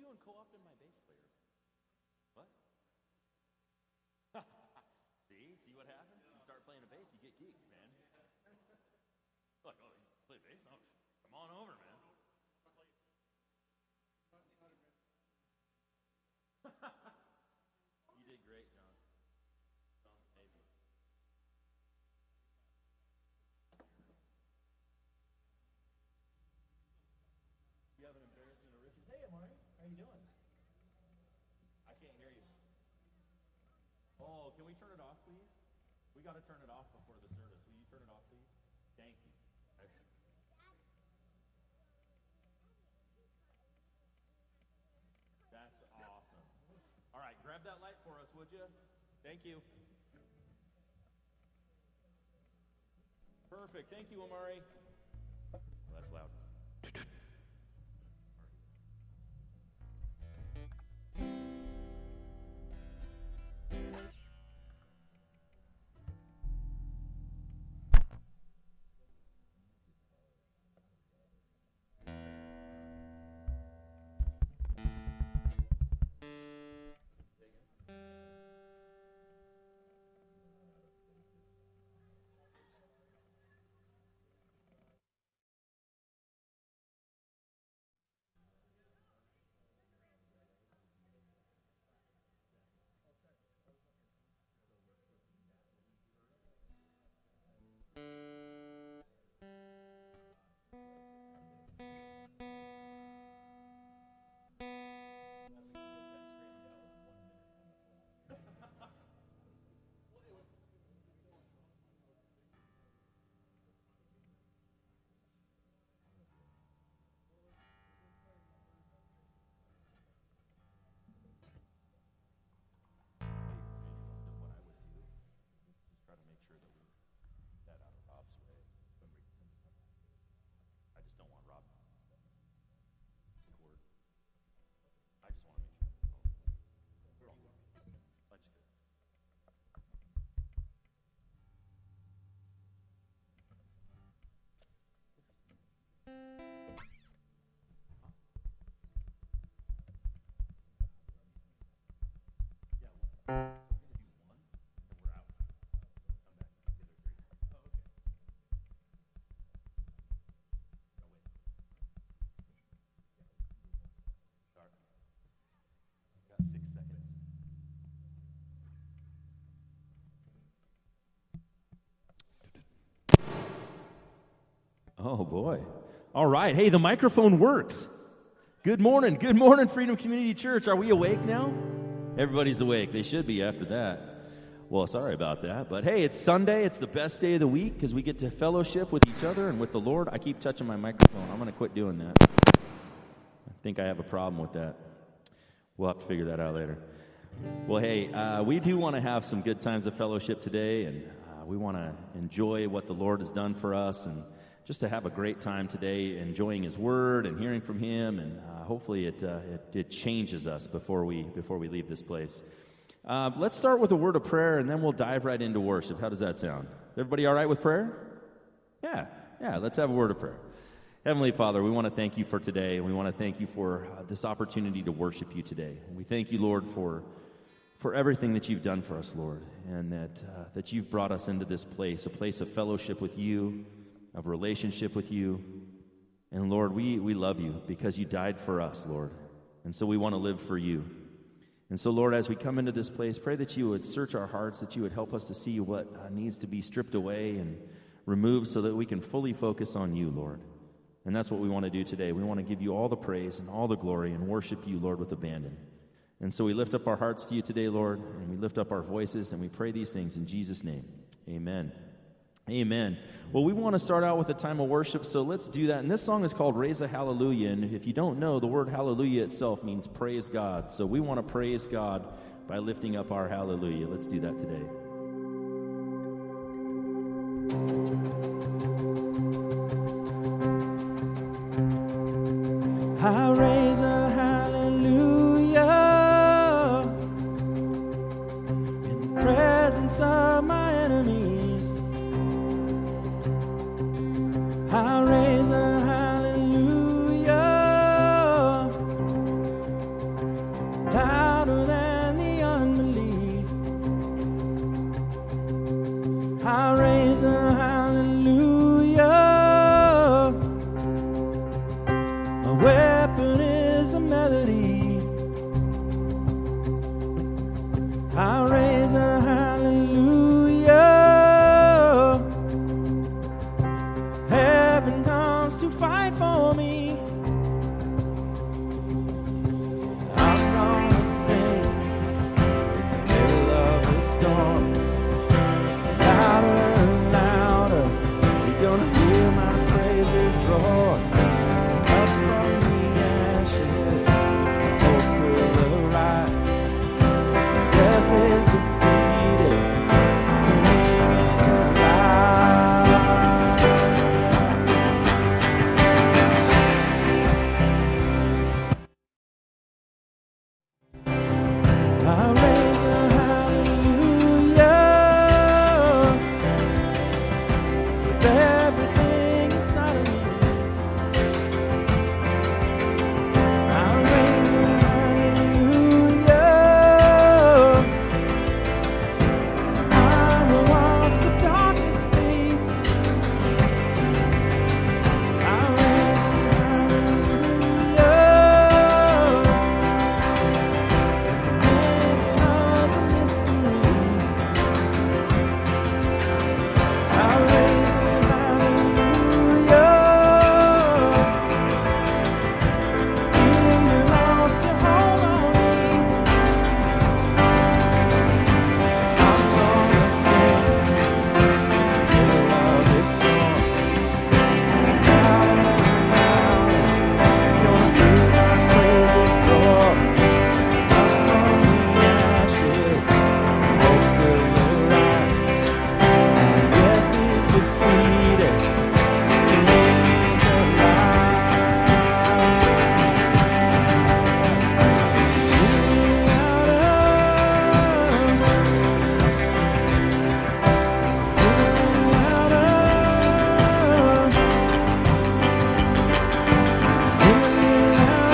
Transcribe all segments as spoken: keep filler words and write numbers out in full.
doing co-opting my bass player? What? see? See what happens? You start playing a bass, you get geeks, man. Look, oh, you play bass? Oh, come on over, man. You did great, John. Sounds amazing. You have an embarrassment of riches. Hey, Amari, how you doing? I can't hear you. Oh, can we turn it off, please? We got to turn it off before the service. Will you turn it off, please? Thank you. Okay. That's awesome. All right, grab that light for us, would you? Thank you. Perfect. Thank you, Amari. Oh, that's loud. Oh, boy. All right. Hey, the microphone works. Good morning. Good morning, Freedom Community Church. Are we awake now? Everybody's awake. They should be after that. Well, sorry about that. But, hey, it's Sunday. It's the best day of the week because we get to fellowship with each other and with the Lord. I keep touching my microphone. I'm going to quit doing that. I think I have a problem with that. We'll have to figure that out later. Well, hey, uh, we do want to have some good times of fellowship today, and uh, we want to enjoy what the Lord has done for us and just to have a great time today enjoying His Word and hearing from Him, and uh, hopefully it, uh, it it changes us before we before we leave this place. Uh, let's start with a word of prayer, and then we'll dive right into worship. How does that sound? Everybody all right with prayer? Yeah, yeah, let's have a word of prayer. Heavenly Father, we want to thank You for today, and we want to thank You for uh, this opportunity to worship You today. And we thank You, Lord, for for everything that You've done for us, Lord, and that uh, that You've brought us into this place, a place of fellowship with You, of relationship with You. And Lord, we, we love You because You died for us, Lord. And so we want to live for You. And so, Lord, as we come into this place, pray that You would search our hearts, that You would help us to see what uh, needs to be stripped away and removed so that we can fully focus on You, Lord. And that's what we want to do today. We want to give You all the praise and all the glory and worship You, Lord, with abandon. And so we lift up our hearts to You today, Lord, and we lift up our voices, and we pray these things in Jesus' name. Amen. Amen. Well, we want to start out with a time of worship, so let's do that. And this song is called Raise a Hallelujah. And if you don't know, the word hallelujah itself means praise God. So we want to praise God by lifting up our hallelujah. Let's do that today. I raise a hallelujah in the presence of my enemies. I raise a hallelujah weapon is a melody. I raise a hallelujah. Heaven comes to fight for me. I'm gonna sing in the middle of the storm. Louder and louder, you're gonna hear my praises roar. Up from the ashes, hope will arise. Death is defeated, King is alive. I raise a hallelujah with everything inside of me. I raise a hallelujah. I will walk the darkness free. I raise a hallelujah. Middle of the mystery. I raise a hallelujah. Feel you lost your hold on me. I'm gonna sing in the middle of this storm. Louder and louder, gonna hear my praises roar. Up from the ashes, hope will arise. Death is defeated, King is alive. Sing louder, sing louder, sing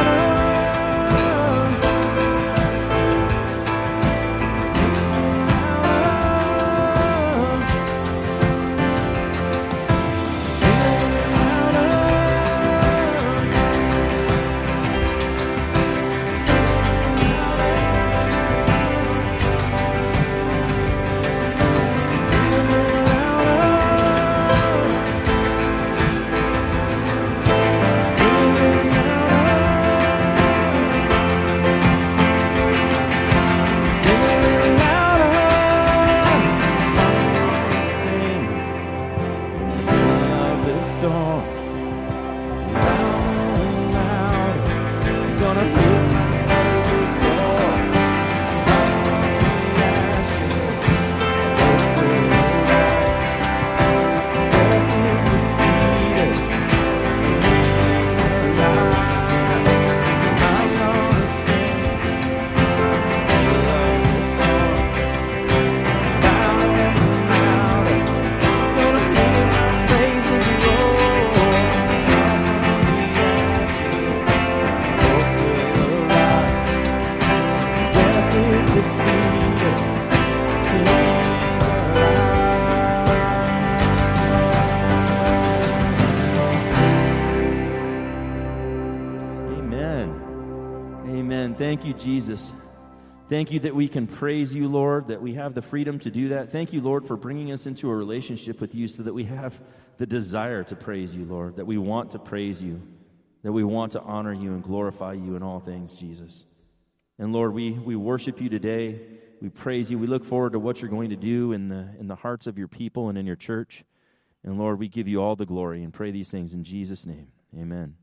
Thank you, Jesus. Thank you that we can praise you, Lord, that we have the freedom to do that. Thank you, Lord, for bringing us into a relationship with you so that we have the desire to praise you, Lord, that we want to praise you, that we want to honor you and glorify you in all things, Jesus. And Lord, we, we worship you today. We praise you. We look forward to what you're going to do in the in the hearts of your people and in your church. And Lord, we give you all the glory and pray these things in Jesus' name. Amen.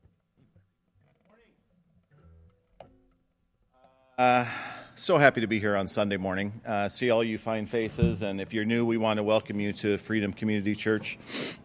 Uh, so happy to be here on Sunday morning. Uh, see all you fine faces, and if you're new, we want to welcome you to Freedom Community Church.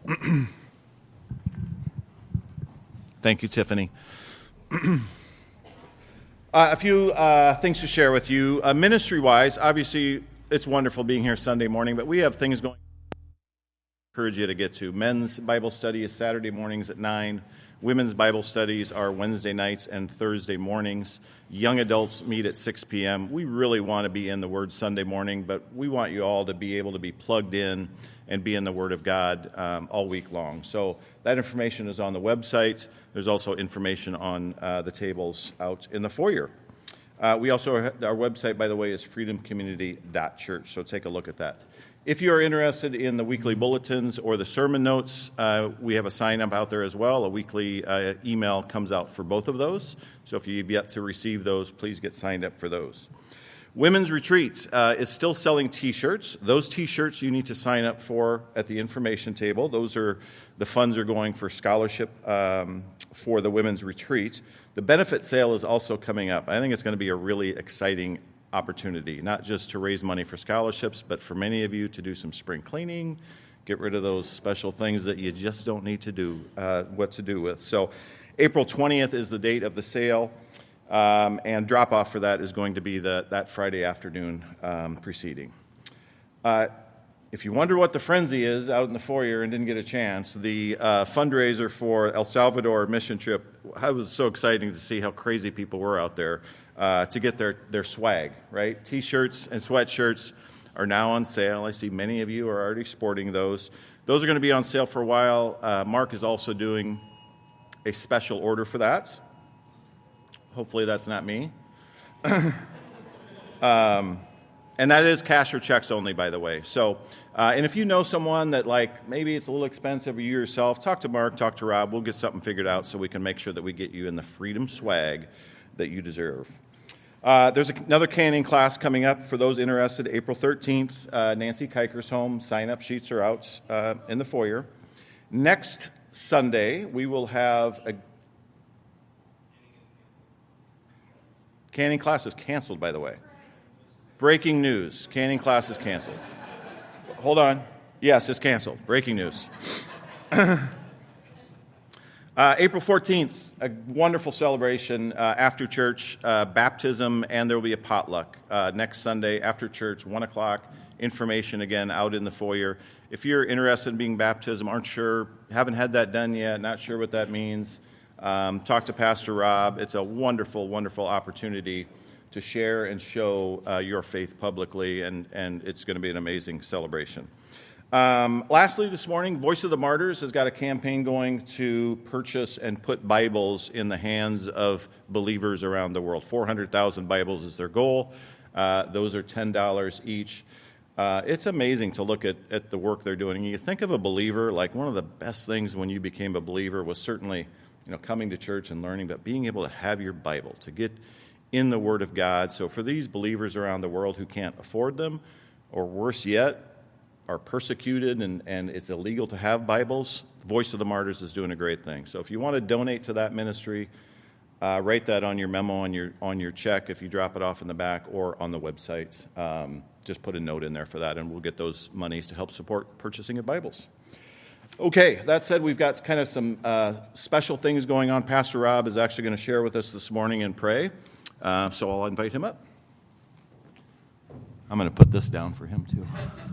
Thank you, Tiffany. uh, a few uh, things to share with you. Uh, ministry-wise, obviously, it's wonderful being here Sunday morning, but we have things going encourage you to get to. Men's Bible study is Saturday mornings at nine. Women's Bible studies are Wednesday nights and Thursday mornings. Young adults meet at six p.m. We really want to be in the Word Sunday morning, but we want you all to be able to be plugged in and be in the Word of God um, all week long. So that information is on the website. There's also information on uh, the tables out in the foyer. Uh, we also, our website, by the way, is freedom community dot church, so take a look at that. If you are interested in the weekly bulletins or the sermon notes, uh, we have a sign-up out there as well. A weekly uh, email comes out for both of those. So if you've yet to receive those, please get signed up for those. Women's Retreat uh, is still selling T-shirts. Those T-shirts you need to sign up for at the information table. Those are, the funds are going for scholarship um, for the Women's Retreat. The benefit sale is also coming up. I think it's going to be a really exciting opportunity, not just to raise money for scholarships, but for many of you to do some spring cleaning, get rid of those special things that you just don't need to do, uh, what to do with. So April twentieth is the date of the sale, um, and drop-off for that is going to be the, that Friday afternoon um, preceding. Uh, if you wonder what the frenzy is out in the foyer and didn't get a chance, the uh, fundraiser for El Salvador mission trip, it was so exciting to see how crazy people were out there. Uh, to get their, their swag, right? T-shirts and sweatshirts are now on sale. I see many of you are already sporting those. Those are going to be on sale for a while. Uh, Mark is also doing a special order for that. Hopefully that's not me. um, and that is cash or checks only, by the way. So, uh, and if you know someone that, like, maybe it's a little expensive, or you yourself, talk to Mark, talk to Rob. We'll get something figured out so we can make sure that we get you in the freedom swag that you deserve. Uh, there's another canning class coming up for those interested, April thirteenth. Uh, Nancy Kiker's home. Sign-up sheets are out uh, in the foyer. Next Sunday, we will have a... Canning class is canceled, by the way. Breaking news. Canning class is canceled. Hold on. Yes, it's canceled. Breaking news. uh, April fourteenth. A wonderful celebration uh, after church, uh, baptism, and there will be a potluck uh, next Sunday after church, one o'clock. Information, again, out in the foyer. If you're interested in being baptized, aren't sure, haven't had that done yet, not sure what that means, um, talk to Pastor Rob. It's a wonderful, wonderful opportunity to share and show uh, your faith publicly, and, and it's going to be an amazing celebration. Um, lastly, this morning, Voice of the Martyrs has got a campaign going to purchase and put Bibles in the hands of believers around the world. four hundred thousand Bibles is their goal. Uh, those are ten dollars each. Uh, it's amazing to look at, at the work they're doing. You think of a believer, like one of the best things when you became a believer was certainly, you know, coming to church and learning, but being able to have your Bible, to get in the Word of God. So for these believers around the world who can't afford them, or worse yet, are persecuted and, and it's illegal to have Bibles, Voice of the Martyrs is doing a great thing. So if you want to donate to that ministry, uh, write that on your memo, on your on your check if you drop it off in the back or on the website. Um, just put a note in there for that, and we'll get those monies to help support purchasing of Bibles. Okay, that said, we've got kind of some uh, special things going on. Pastor Rob is actually going to share with us this morning and pray, uh, so I'll invite him up. I'm going to put this down for him, too.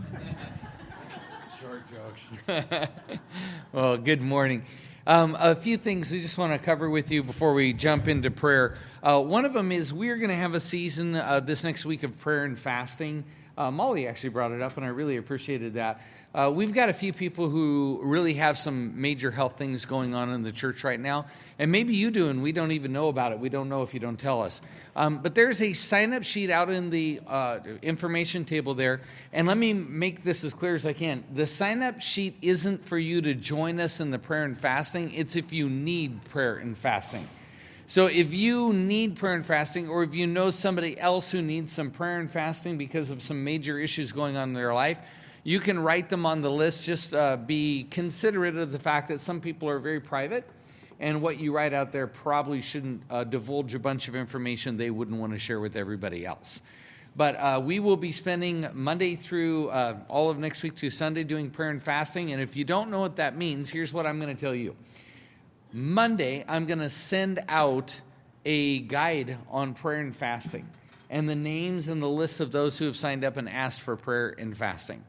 Short jokes. Well, good morning. Um, a few things we just want to cover with you before we jump into prayer. Uh, one of them is we're going to have a season uh, this next week of prayer and fasting. Uh, Molly actually brought it up, and I really appreciated that. Uh, we've got a few people who really have some major health things going on in the church right now, and maybe you do, and we don't even know about it. We don't know if you don't tell us. Um, but there's a sign-up sheet out in the uh, information table there, and let me make this as clear as I can. The sign-up sheet isn't for you to join us in the prayer and fasting. It's if you need prayer and fasting. So if you need prayer and fasting, or if you know somebody else who needs some prayer and fasting because of some major issues going on in their life, you can write them on the list. Just uh, be considerate of the fact that some people are very private, and what you write out there probably shouldn't uh, divulge a bunch of information they wouldn't want to share with everybody else. But uh, we will be spending Monday through uh, all of next week to Sunday doing prayer and fasting, and if you don't know what that means, here's what I'm going to tell you. Monday, I'm going to send out a guide on prayer and fasting and the names and the lists of those who have signed up and asked for prayer and fasting.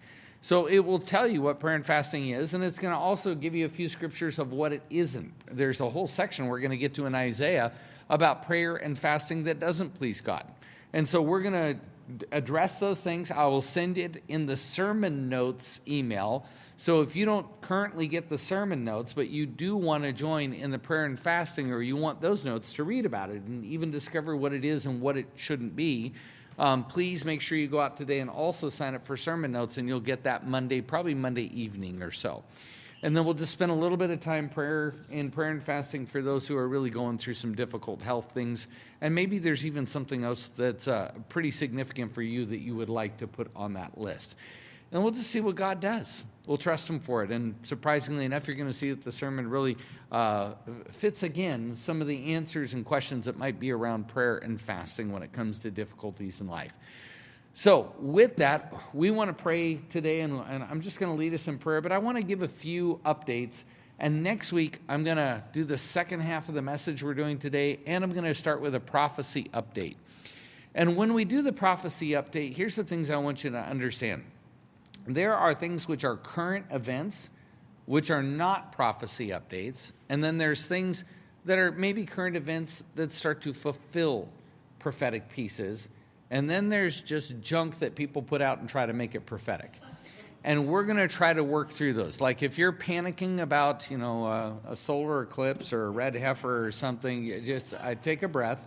So it will tell you what prayer and fasting is, and it's going to also give you a few scriptures of what it isn't. There's a whole section we're going to get to in Isaiah about prayer and fasting that doesn't please God. And so we're going to address those things. I will send it in the sermon notes email. So if you don't currently get the sermon notes, but you do want to join in the prayer and fasting, or you want those notes to read about it and even discover what it is and what it shouldn't be, um, please make sure you go out today and also sign up for sermon notes, and you'll get that Monday, probably Monday evening or so. And then we'll just spend a little bit of time prayer in prayer and fasting for those who are really going through some difficult health things. And maybe there's even something else that's uh, pretty significant for you that you would like to put on that list. And we'll just see what God does. We'll trust him for it. And surprisingly enough, you're going to see that the sermon really uh, fits, again, some of the answers and questions that might be around prayer and fasting when it comes to difficulties in life. So with that, we want to pray today, and, and I'm just going to lead us in prayer, but I want to give a few updates. And next week, I'm going to do the second half of the message we're doing today, and I'm going to start with a prophecy update. And when we do the prophecy update, here's the things I want you to understand. There are things which are current events, which are not prophecy updates, and then there's things that are maybe current events that start to fulfill prophetic pieces. And then there's just junk that people put out and try to make it prophetic. And we're going to try to work through those. Like if you're panicking about, you know, uh, a solar eclipse or a red heifer or something, you just I take a breath.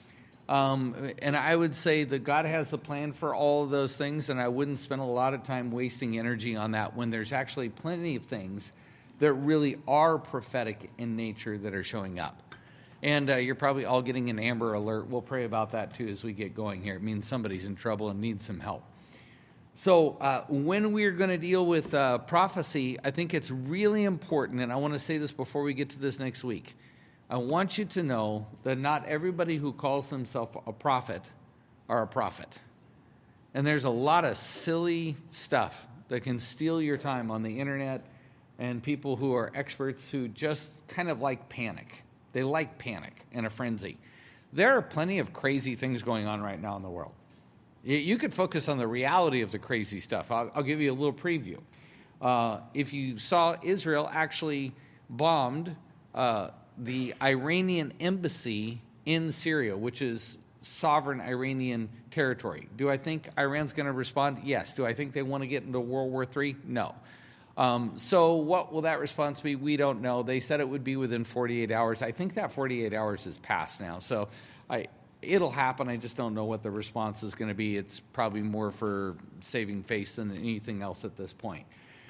Um, and I would say that God has the plan for all of those things, and I wouldn't spend a lot of time wasting energy on that when there's actually plenty of things that really are prophetic in nature that are showing up. And uh, you're probably all getting an Amber Alert. We'll pray about that too as we get going here. It means somebody's in trouble and needs some help. So uh, when we're going to deal with uh, prophecy, I think it's really important, and I want to say this before we get to this next week. I want you to know that not everybody who calls themselves a prophet are a prophet. And there's a lot of silly stuff that can steal your time on the internet, and people who are experts who just kind of like panic. They like panic and a frenzy. There are plenty of crazy things going on right now in the world. You could focus on the reality of the crazy stuff. I'll, I'll give you a little preview. Uh, if you saw, Israel actually bombed uh, the Iranian embassy in Syria, which is sovereign Iranian territory. Do I think Iran's going to respond? Yes. Do I think they want to get into World War Three? No. Um, so what will that response be? We don't know. They said it would be within forty-eight hours. I think that forty-eight hours is past now. So I, it'll happen. I just don't know what the response is going to be. It's probably more for saving face than anything else at this point.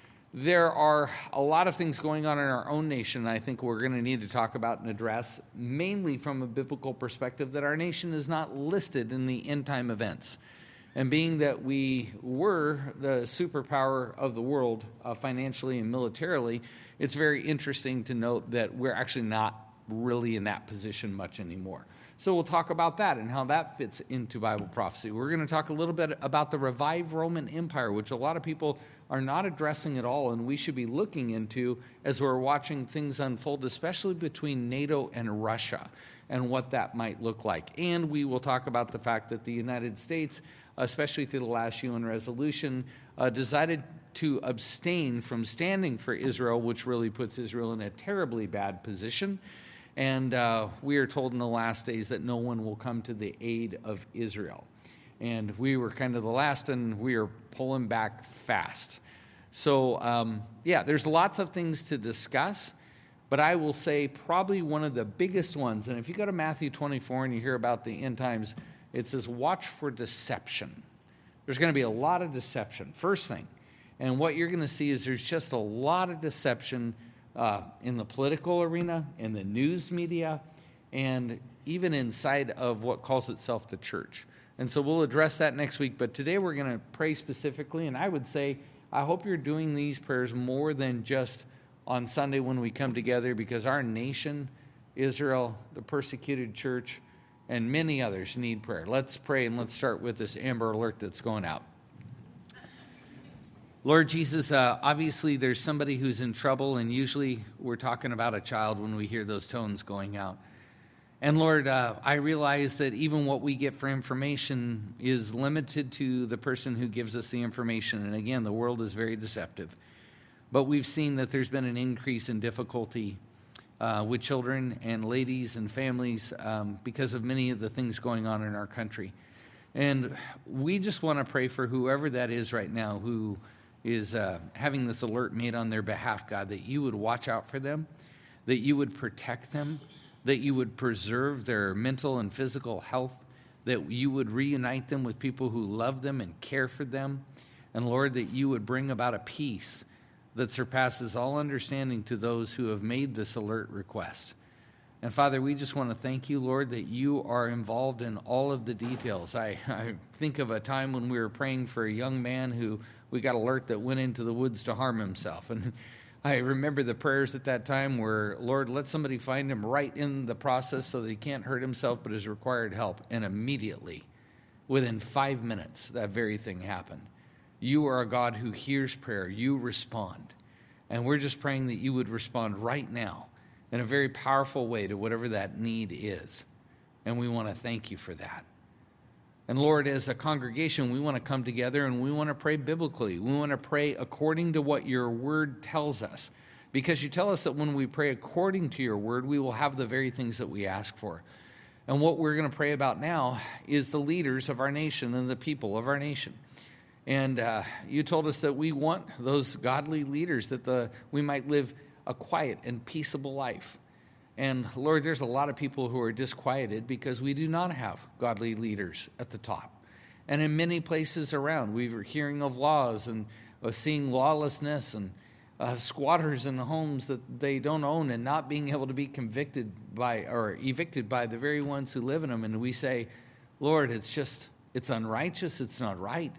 There are a lot of things going on in our own nation I think we're going to need to talk about and address, mainly from a biblical perspective, that our nation is not listed in the end time events. And being that we were the superpower of the world uh, financially and militarily, it's very interesting to note that we're actually not really in that position much anymore. So we'll talk about that and how that fits into Bible prophecy. We're going to talk a little bit about the revived Roman Empire, which a lot of people are not addressing at all, and we should be looking into as we're watching things unfold, especially between NATO and Russia, and what that might look like. And we will talk about the fact that the United States, especially through the last U N resolution, uh, decided to abstain from standing for Israel, which really puts Israel in a terribly bad position. And uh, we are told in the last days that no one will come to the aid of Israel. And we were kind of the last, and we are pulling back fast. So, um, yeah, there's lots of things to discuss. But I will say probably one of the biggest ones, and if you go to Matthew twenty-four and you hear about the end times, it says, watch for deception. There's going to be a lot of deception, first thing. And what you're going to see is there's just a lot of deception uh, in the political arena, in the news media, and even inside of what calls itself the church. And so we'll address that next week. But today we're going to pray specifically, and I would say I hope you're doing these prayers more than just on Sunday when we come together, because our nation, Israel, the persecuted church, and many others need prayer. Let's pray, and let's start with this Amber Alert that's going out. Lord Jesus, uh, obviously there's somebody who's in trouble, and usually we're talking about a child when we hear those tones going out. And Lord, uh, I realize that even what we get for information is limited to the person who gives us the information. And again, the world is very deceptive. But we've seen that there's been an increase in difficulty uh, with children and ladies and families um, because of many of the things going on in our country. And we just want to pray for whoever that is right now who is uh, having this alert made on their behalf, God, that you would watch out for them, that you would protect them, that you would preserve their mental and physical health, that you would reunite them with people who love them and care for them, and Lord, that you would bring about a peace that surpasses all understanding to those who have made this alert request. And Father, we just want to thank you, Lord, that you are involved in all of the details. I, I think of a time when we were praying for a young man who we got alert that went into the woods to harm himself. And I remember the prayers at that time were, Lord, let somebody find him right in the process so that he can't hurt himself but has required help. And immediately, within five minutes, that very thing happened. You are a God who hears prayer. You respond. And we're just praying that you would respond right now in a very powerful way to whatever that need is. And we want to thank you for that. And Lord, as a congregation, we want to come together and we want to pray biblically. We want to pray according to what your word tells us. Because you tell us that when we pray according to your word, we will have the very things that we ask for. And what we're going to pray about now is the leaders of our nation and the people of our nation. And uh, you told us that we want those godly leaders, that the we might live a quiet and peaceable life. And Lord, there's a lot of people who are disquieted because we do not have godly leaders at the top. And in many places around, we were hearing of laws and uh, seeing lawlessness and uh, squatters in homes that they don't own and not being able to be convicted by or evicted by the very ones who live in them. And we say, Lord, it's just, it's unrighteous, it's not right.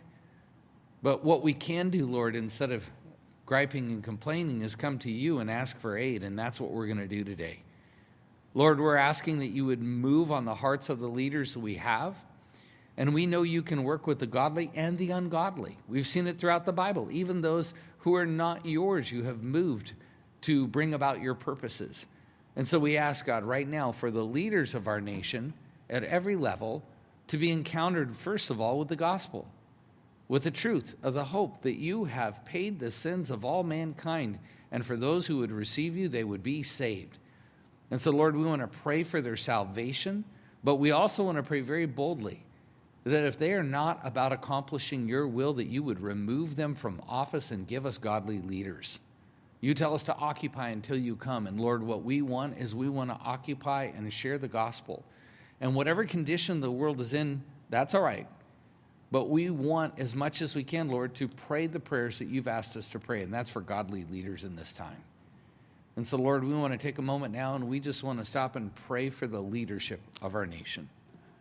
But what we can do, Lord, instead of griping and complaining, is come to you and ask for aid, and that's what we're going to do today. Lord, we're asking that you would move on the hearts of the leaders that we have, and we know you can work with the godly and the ungodly. We've seen it throughout the Bible. Even those who are not yours, you have moved to bring about your purposes. And so we ask, God, right now for the leaders of our nation at every level to be encountered, first of all, with the gospel, with the truth of the hope that you have paid the sins of all mankind, and for those who would receive you, they would be saved. And so, Lord, we want to pray for their salvation, but we also want to pray very boldly that if they are not about accomplishing your will, that you would remove them from office and give us godly leaders. You tell us to occupy until you come, and Lord, what we want is we want to occupy and share the gospel. And whatever condition the world is in, that's all right. But we want, as much as we can, Lord, to pray the prayers that you've asked us to pray, and that's for godly leaders in this time. And so, Lord, we want to take a moment now, and we just want to stop and pray for the leadership of our nation.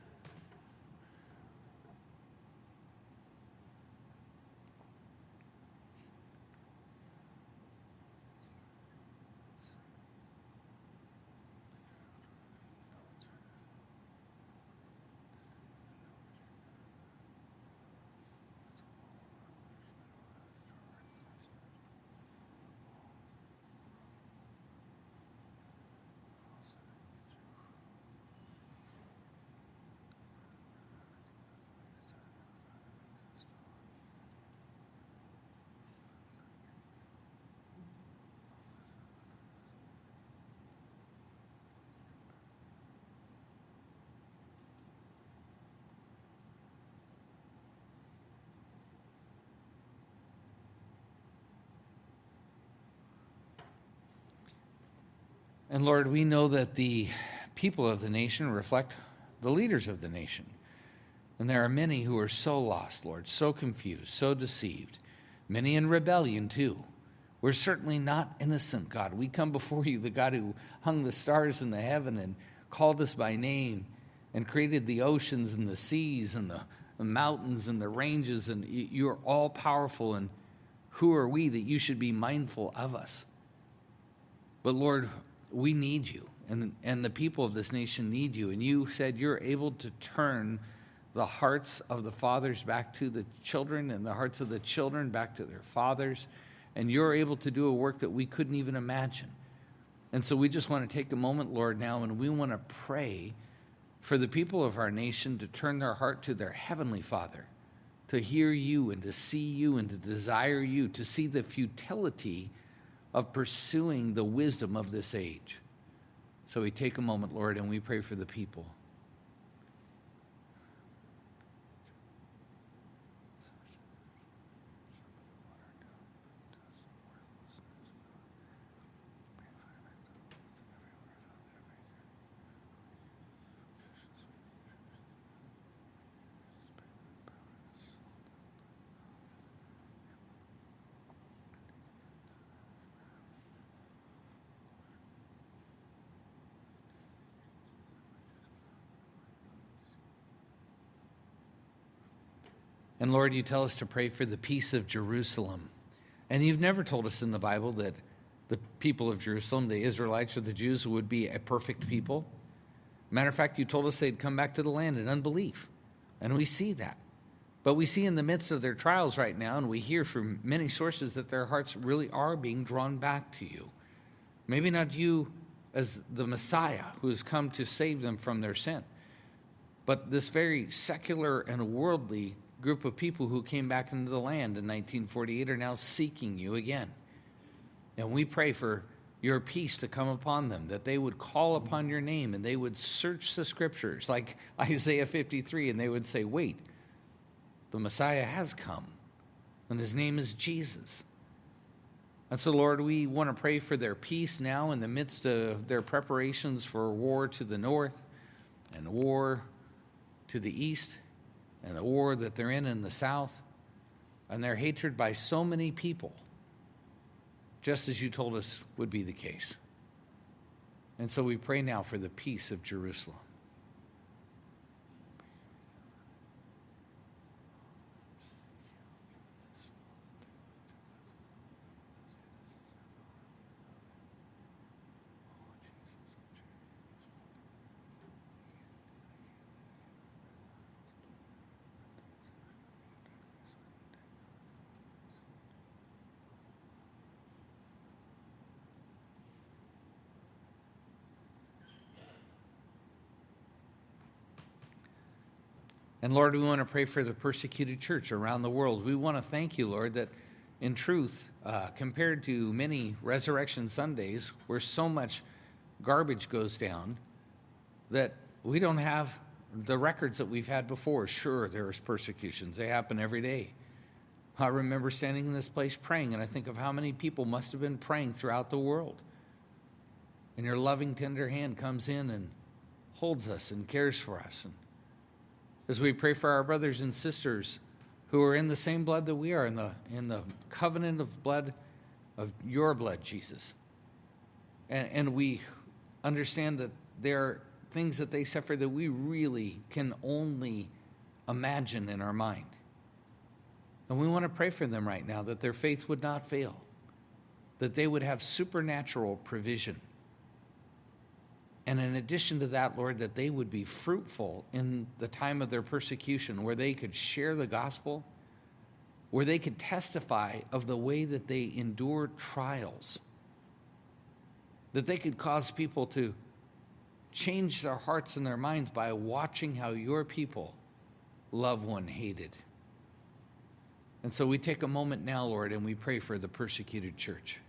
And Lord, we know that the people of the nation reflect the leaders of the nation. And there are many who are so lost, Lord, so confused, so deceived, many in rebellion too. We're certainly not innocent, God. We come before you, the God who hung the stars in the heaven and called us by name and created the oceans and the seas and the, the mountains and the ranges, and you're all powerful, and who are we that you should be mindful of us? But Lord, we need you, and, and the people of this nation need you. And you said you're able to turn the hearts of the fathers back to the children and the hearts of the children back to their fathers. And you're able to do a work that we couldn't even imagine. And so we just want to take a moment, Lord, now, and we want to pray for the people of our nation to turn their heart to their Heavenly Father, to hear you and to see you and to desire you, to see the futility of pursuing the wisdom of this age. So we take a moment, Lord, and we pray for the people. And Lord, you tell us to pray for the peace of Jerusalem. And you've never told us in the Bible that the people of Jerusalem, the Israelites or the Jews, would be a perfect people. Matter of fact, you told us they'd come back to the land in unbelief. And we see that. But we see in the midst of their trials right now, and we hear from many sources that their hearts really are being drawn back to you. Maybe not you as the Messiah who has come to save them from their sin, but this very secular and worldly group of people who came back into the land in nineteen forty-eight are now seeking you again. And we pray for your peace to come upon them, that they would call upon your name and they would search the scriptures like Isaiah fifty-three, and they would say, wait, the Messiah has come, and his name is Jesus. And so, Lord, we want to pray for their peace now in the midst of their preparations for war to the north and war to the east, and the war that they're in in the south, and their hatred by so many people, just as you told us would be the case. And so we pray now for the peace of Jerusalem. And Lord, we want to pray for the persecuted church around the world. We want to thank you, Lord, that in truth, uh, compared to many Resurrection Sundays where so much garbage goes down, that we don't have the records that we've had before. Sure, there's persecutions. They happen every day. I remember standing in this place praying, and I think of how many people must have been praying throughout the world. And your loving, tender hand comes in and holds us and cares for us. And as we pray for our brothers and sisters who are in the same blood that we are, in the in the covenant of blood, of your blood, Jesus. And, and we understand that there are things that they suffer that we really can only imagine in our mind. And we want to pray for them right now, that their faith would not fail, that they would have supernatural provision. And in addition to that, Lord, that they would be fruitful in the time of their persecution, where they could share the gospel, where they could testify of the way that they endured trials, that they could cause people to change their hearts and their minds by watching how your people love one hated. And so we take a moment now, Lord, and we pray for the persecuted church.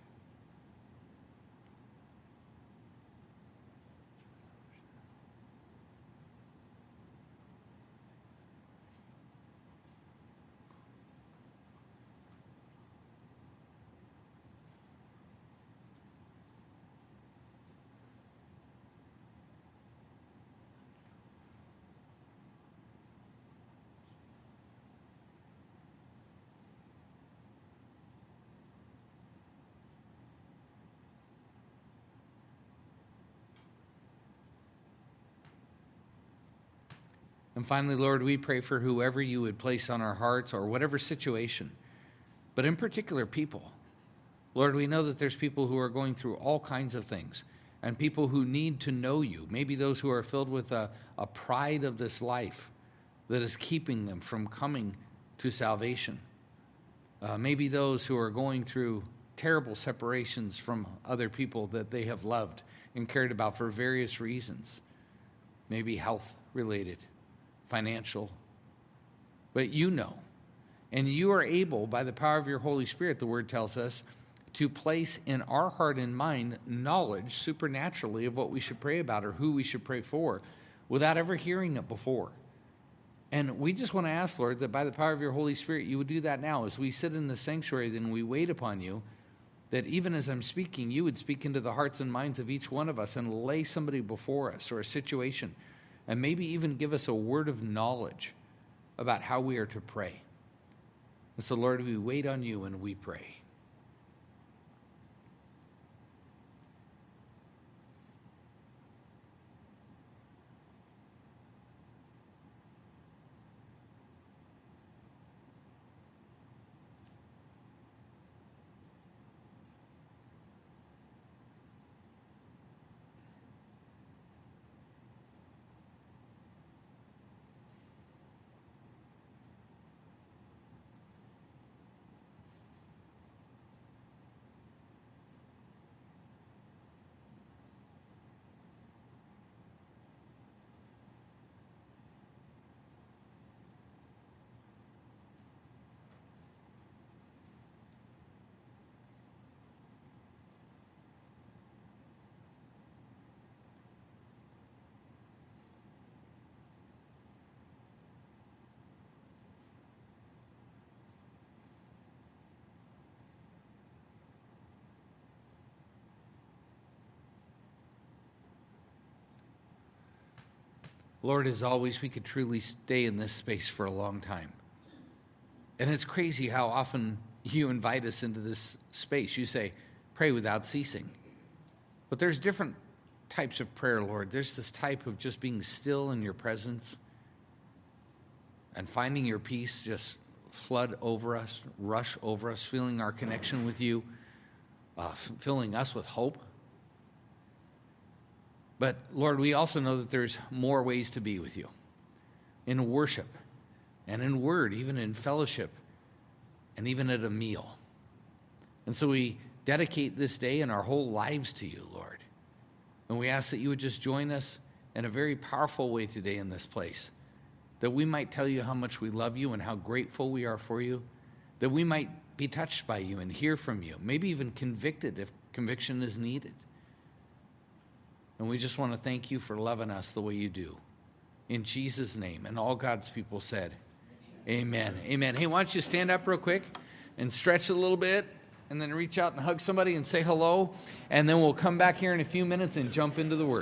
And finally, Lord, we pray for whoever you would place on our hearts or whatever situation, but in particular people. Lord, we know that there's people who are going through all kinds of things and people who need to know you, maybe those who are filled with a, a pride of this life that is keeping them from coming to salvation. Uh, maybe those who are going through terrible separations from other people that they have loved and cared about for various reasons, maybe health related, financial. But you know, and you are able, by the power of your Holy Spirit, the Word tells us, to place in our heart and mind knowledge supernaturally of what we should pray about or who we should pray for without ever hearing it before. And we just want to ask, Lord, that by the power of your Holy Spirit, you would do that now. As we sit in the sanctuary, then we wait upon you, that even as I'm speaking, you would speak into the hearts and minds of each one of us and lay somebody before us or a situation, and maybe even give us a word of knowledge about how we are to pray. And so, Lord, we wait on you and we pray. Lord, as always, we could truly stay in this space for a long time. And it's crazy how often you invite us into this space. You say, pray without ceasing. But there's different types of prayer, Lord. There's this type of just being still in your presence and finding your peace just flood over us, rush over us, feeling our connection with you, uh, f- filling us with hope. But, Lord, we also know that there's more ways to be with you. In worship, and in word, even in fellowship, and even at a meal. And so we dedicate this day and our whole lives to you, Lord. And we ask that you would just join us in a very powerful way today in this place. That we might tell you how much we love you and how grateful we are for you. That we might be touched by you and hear from you. Maybe even convicted if conviction is needed. And we just want to thank you for loving us the way you do. In Jesus' name. And all God's people said, amen. Amen. Hey, why don't you stand up real quick and stretch a little bit and then reach out and hug somebody and say hello. And then we'll come back here in a few minutes and jump into the Word.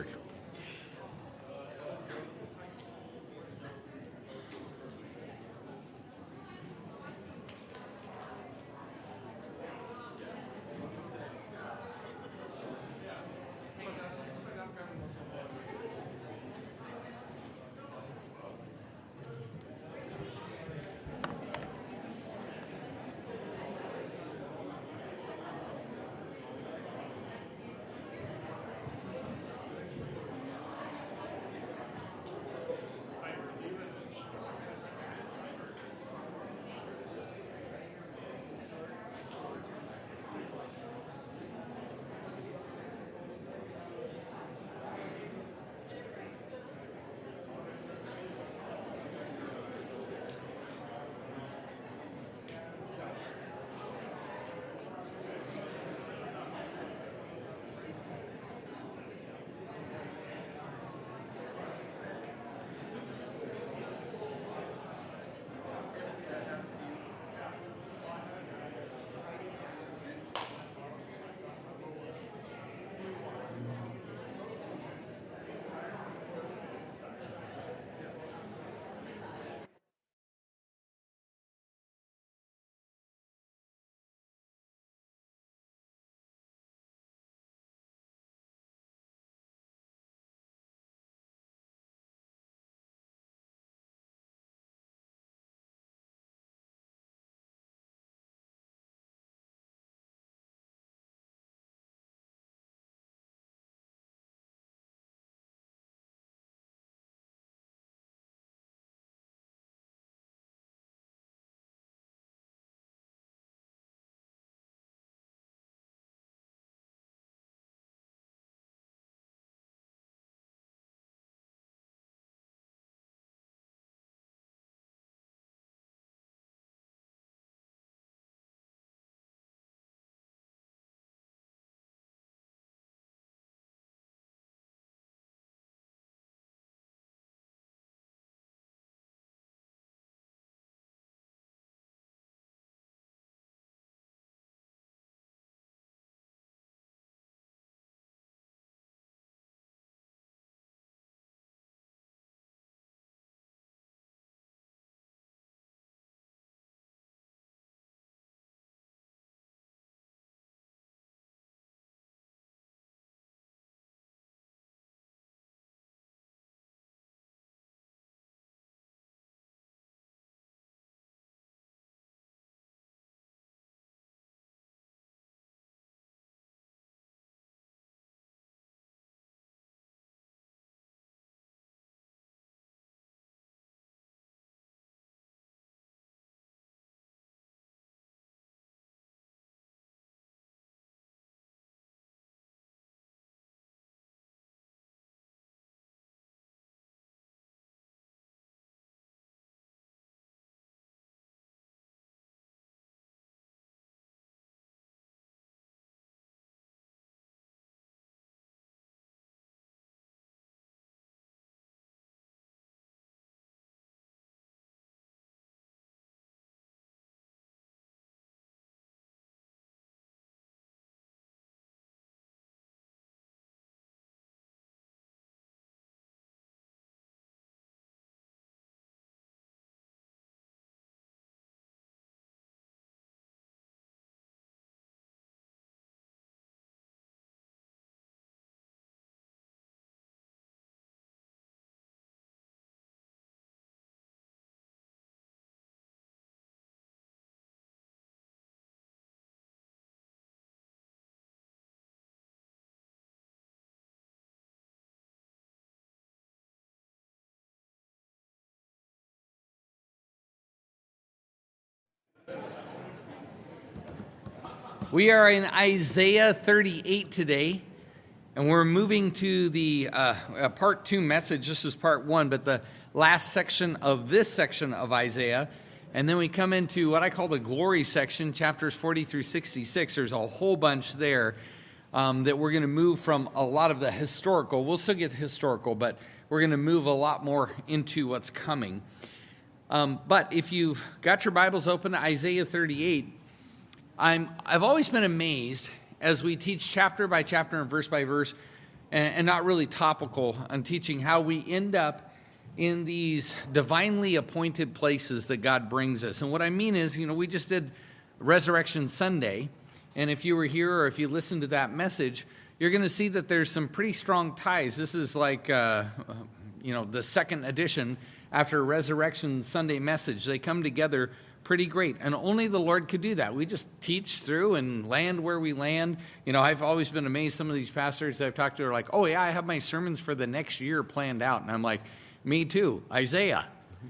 We are in Isaiah thirty-eight today, and we're moving to the uh, uh, part two message. This is part one, but the last section of this section of Isaiah. And then we come into what I call the glory section, chapters forty through sixty-six. There's a whole bunch there um, that we're going to move from a lot of the historical. We'll still get the historical, but we're going to move a lot more into what's coming. Um, but if you've got your Bibles open to Isaiah thirty-eight, I'm, I've always been amazed as we teach chapter by chapter and verse by verse, and, and not really topical on teaching how we end up in these divinely appointed places that God brings us. And what I mean is, you know, we just did Resurrection Sunday, and if you were here or if you listened to that message, you're going to see that there's some pretty strong ties. This is like, uh, you know, the second edition after Resurrection Sunday message. They come together pretty great, and only the Lord could do that. We just teach through and land where we land. You know, I've always been amazed. Some of these pastors that I've talked to are like, oh yeah, I have my sermons for the next year planned out. And I'm like, me too, Isaiah.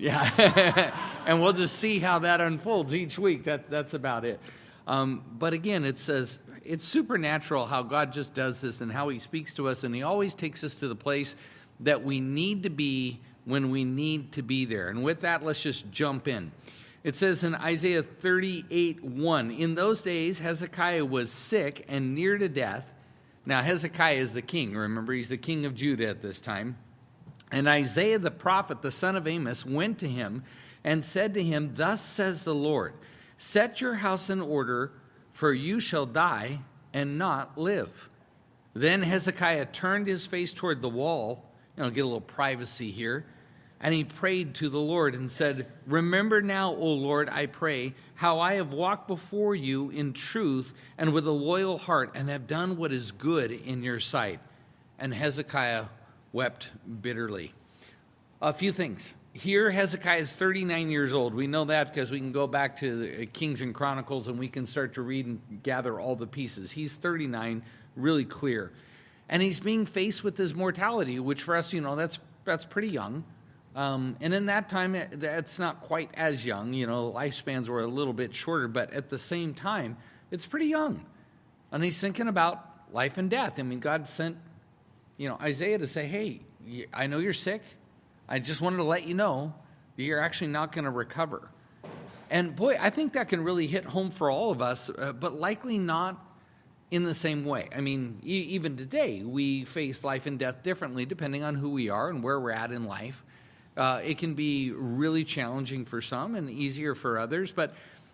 Yeah. And we'll just see how that unfolds each week. That That's about it. Um, but again, it says, it's supernatural how God just does this and how he speaks to us, and he always takes us to the place that we need to be when we need to be there. And with that, let's just jump in. It says in Isaiah thirty-eight one, in those days Hezekiah was sick and near to death. Now Hezekiah is the king. Remember, he's the king of Judah at this time. And Isaiah the prophet, the son of Amos, went to him and said to him, thus says the Lord, set your house in order, for you shall die and not live. Then Hezekiah turned his face toward the wall, you know, get a little privacy here, and he prayed to the Lord and said, remember now, O Lord, I pray, how I have walked before you in truth and with a loyal heart, and have done what is good in your sight. And Hezekiah wept bitterly. A few things. Here, Hezekiah is thirty-nine years old. We know that because we can go back to the Kings and Chronicles and we can start to read and gather all the pieces. He's thirty-nine, really clear. And he's being faced with his mortality, which for us, you know, that's that's pretty young. Um, and in that time, that's not quite as young. You know, lifespans were a little bit shorter, but at the same time, it's pretty young. And he's thinking about life and death. I mean, God sent, you know, Isaiah to say, hey, I know you're sick. I just wanted to let you know that you're actually not going to recover. And boy, I think that can really hit home for all of us, uh, but likely not in the same way. I mean, e- even today, we face life and death differently depending on who we are and where we're at in life. Uh, it can be really challenging for some and easier for others, but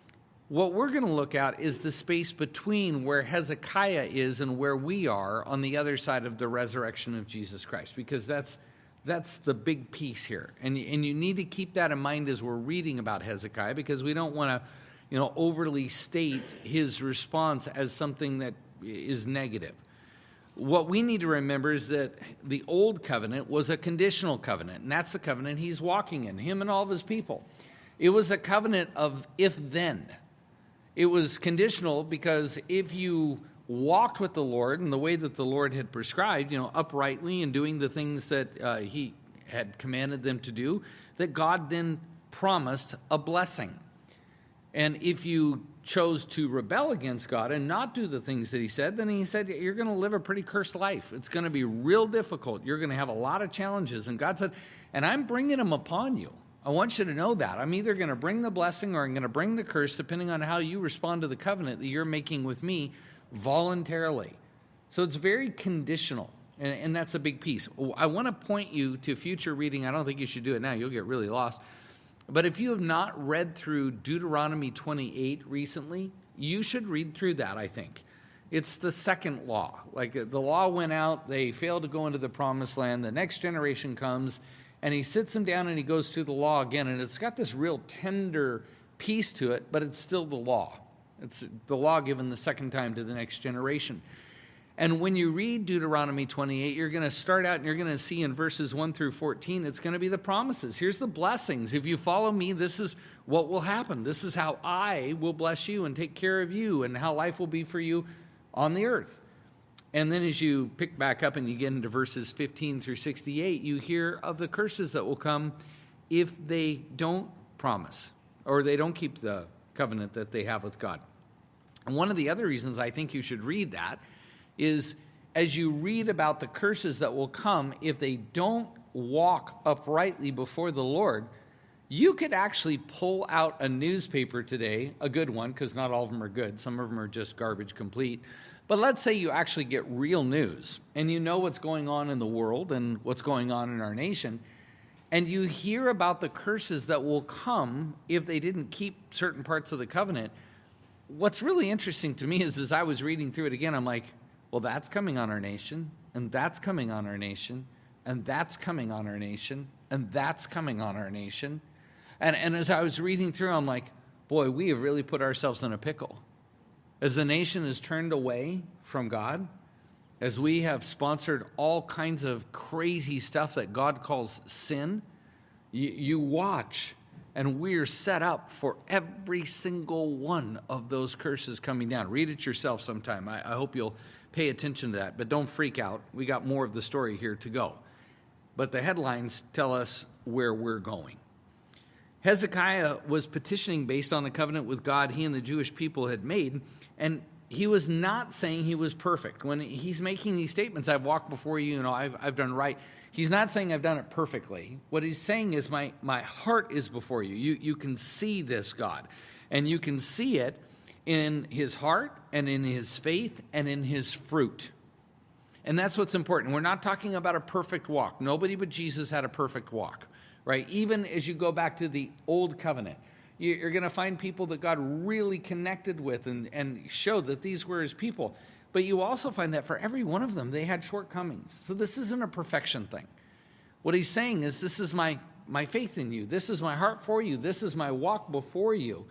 what we're going to look at is the space between where Hezekiah is and where we are on the other side of the resurrection of Jesus Christ, because that's that's the big piece here. And, and you need to keep that in mind as we're reading about Hezekiah, because we don't want to, you know, overly state his response as something that is negative. What we need to remember is that the old covenant was a conditional covenant, and that's the covenant he's walking in, him and all of his people. It was a covenant of if-then. It was conditional because if you walked with the Lord in the way that the Lord had prescribed, you know, uprightly and doing the things that uh, he had commanded them to do, that God then promised a blessing. And if you chose to rebel against God and not do the things that he said, then he said, you're going to live a pretty cursed life. It's going to be real difficult. You're going to have a lot of challenges. And God said, and I'm bringing them upon you. I want you to know that. I'm either going to bring the blessing or I'm going to bring the curse, depending on how you respond to the covenant that you're making with me voluntarily. So it's very conditional, and, and that's a big piece. I want to point you to future reading. I don't think you should do it now. You'll get really lost. But if you have not read through Deuteronomy twenty-eight recently, you should read through that, I think. It's the second law. Like the law went out, they failed to go into the promised land, the next generation comes, and he sits them down and he goes through the law again, and it's got this real tender piece to it, but it's still the law. It's the law given the second time to the next generation. And when you read Deuteronomy twenty-eight, you're going to start out and you're going to see in verses one through fourteen, it's going to be the promises. Here's the blessings. If you follow me, this is what will happen. This is how I will bless you and take care of you, and how life will be for you on the earth. And then as you pick back up and you get into verses fifteen through sixty-eight, you hear of the curses that will come if they don't promise or they don't keep the covenant that they have with God. And one of the other reasons I think you should read that is as you read about the curses that will come if they don't walk uprightly before the Lord, you could actually pull out a newspaper today, a good one, because not all of them are good. Some of them are just garbage complete. But let's say you actually get real news and you know what's going on in the world and what's going on in our nation, and you hear about the curses that will come if they didn't keep certain parts of the covenant. What's really interesting to me is as I was reading through it again, I'm like, well, that's coming on our nation, and that's coming on our nation, and that's coming on our nation, and that's coming on our nation. And, and as I was reading through, I'm like, boy, we have really put ourselves in a pickle. As the nation has turned away from God, as we have sponsored all kinds of crazy stuff that God calls sin, you, you watch, and we're set up for every single one of those curses coming down. Read it yourself sometime. I, I hope you'll pay attention to that, but don't freak out. We got more of the story here to go. But the headlines tell us where we're going. Hezekiah was petitioning based on the covenant with God he and the Jewish people had made, and he was not saying he was perfect. When he's making these statements, I've walked before you, you know, I've, I've done right. He's not saying I've done it perfectly. What he's saying is my, my heart is before you. You. You can see this, God, and you can see it in his heart and in his faith and in his fruit. And that's what's important. We're not talking about a perfect walk. Nobody but Jesus had a perfect walk, right? Even as you go back to the old covenant, you're going to find people that God really connected with and, and showed that these were his people. But you also find that for every one of them, they had shortcomings. So this isn't a perfection thing. What he's saying is, this is my, my faith in you. This is my heart for you. This is my walk before you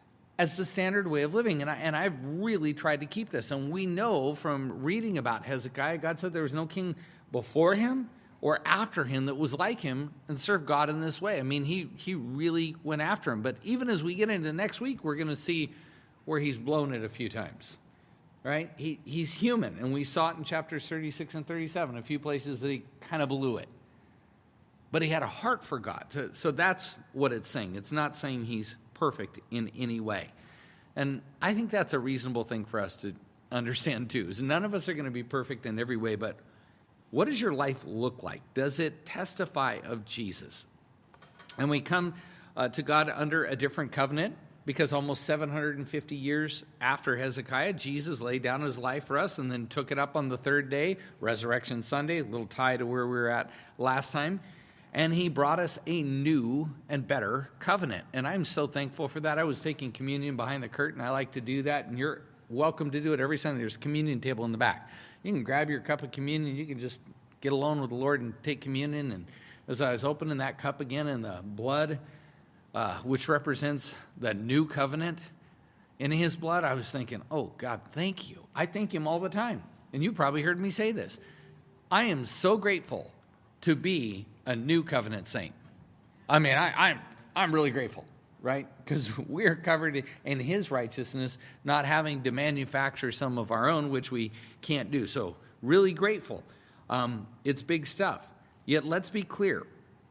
as the standard way of living. And, I, and I've really tried to keep this. And we know from reading about Hezekiah, God said there was no king before him or after him that was like him and served God in this way. I mean, he he really went after him. But even as we get into next week, we're going to see where he's blown it a few times, right? He He's human, and we saw it in chapters thirty-six and thirty-seven, a few places that he kind of blew it. But he had a heart for God. So, so that's what it's saying. It's not saying he's perfect in any way. And I think that's a reasonable thing for us to understand too, is none of us are going to be perfect in every way, but what does your life look like? Does it testify of Jesus? And we come uh, to God under a different covenant because almost seven hundred fifty years after Hezekiah, Jesus laid down his life for us and then took it up on the third day, Resurrection Sunday, a little tie to where we were at last time. And he brought us a new and better covenant. And I'm so thankful for that. I was taking communion behind the curtain. I like to do that, and you're welcome to do it every Sunday. There's a communion table in the back. You can grab your cup of communion. You can just get alone with the Lord and take communion. And as I was opening that cup again, and the blood, uh, which represents the new covenant in his blood, I was thinking, oh, God, thank you. I thank him all the time. And you probably heard me say this. I am so grateful to be a new covenant saint. I mean, I, I'm I'm really grateful, right? Because we're covered in his righteousness, not having to manufacture some of our own, which we can't do. So really grateful. Um, it's big stuff. Yet let's be clear.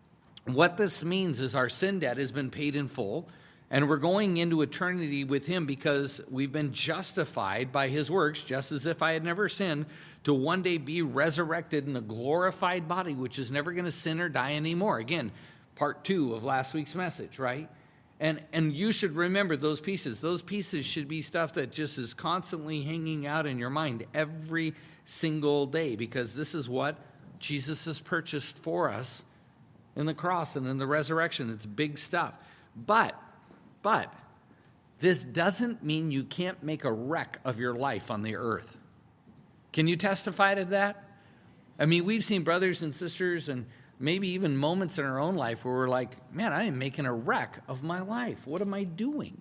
What this means is our sin debt has been paid in full, and we're going into eternity with him because we've been justified by his works, just as if I had never sinned, to one day be resurrected in a glorified body, which is never going to sin or die anymore. Again, part two of last week's message, right? And and you should remember those pieces. Those pieces should be stuff that just is constantly hanging out in your mind every single day, because this is what Jesus has purchased for us in the cross and in the resurrection. It's big stuff. But, but, this doesn't mean you can't make a wreck of your life on the earth. Can you testify to that? I mean, we've seen brothers and sisters and maybe even moments in our own life where we're like, man, I am making a wreck of my life. What am I doing?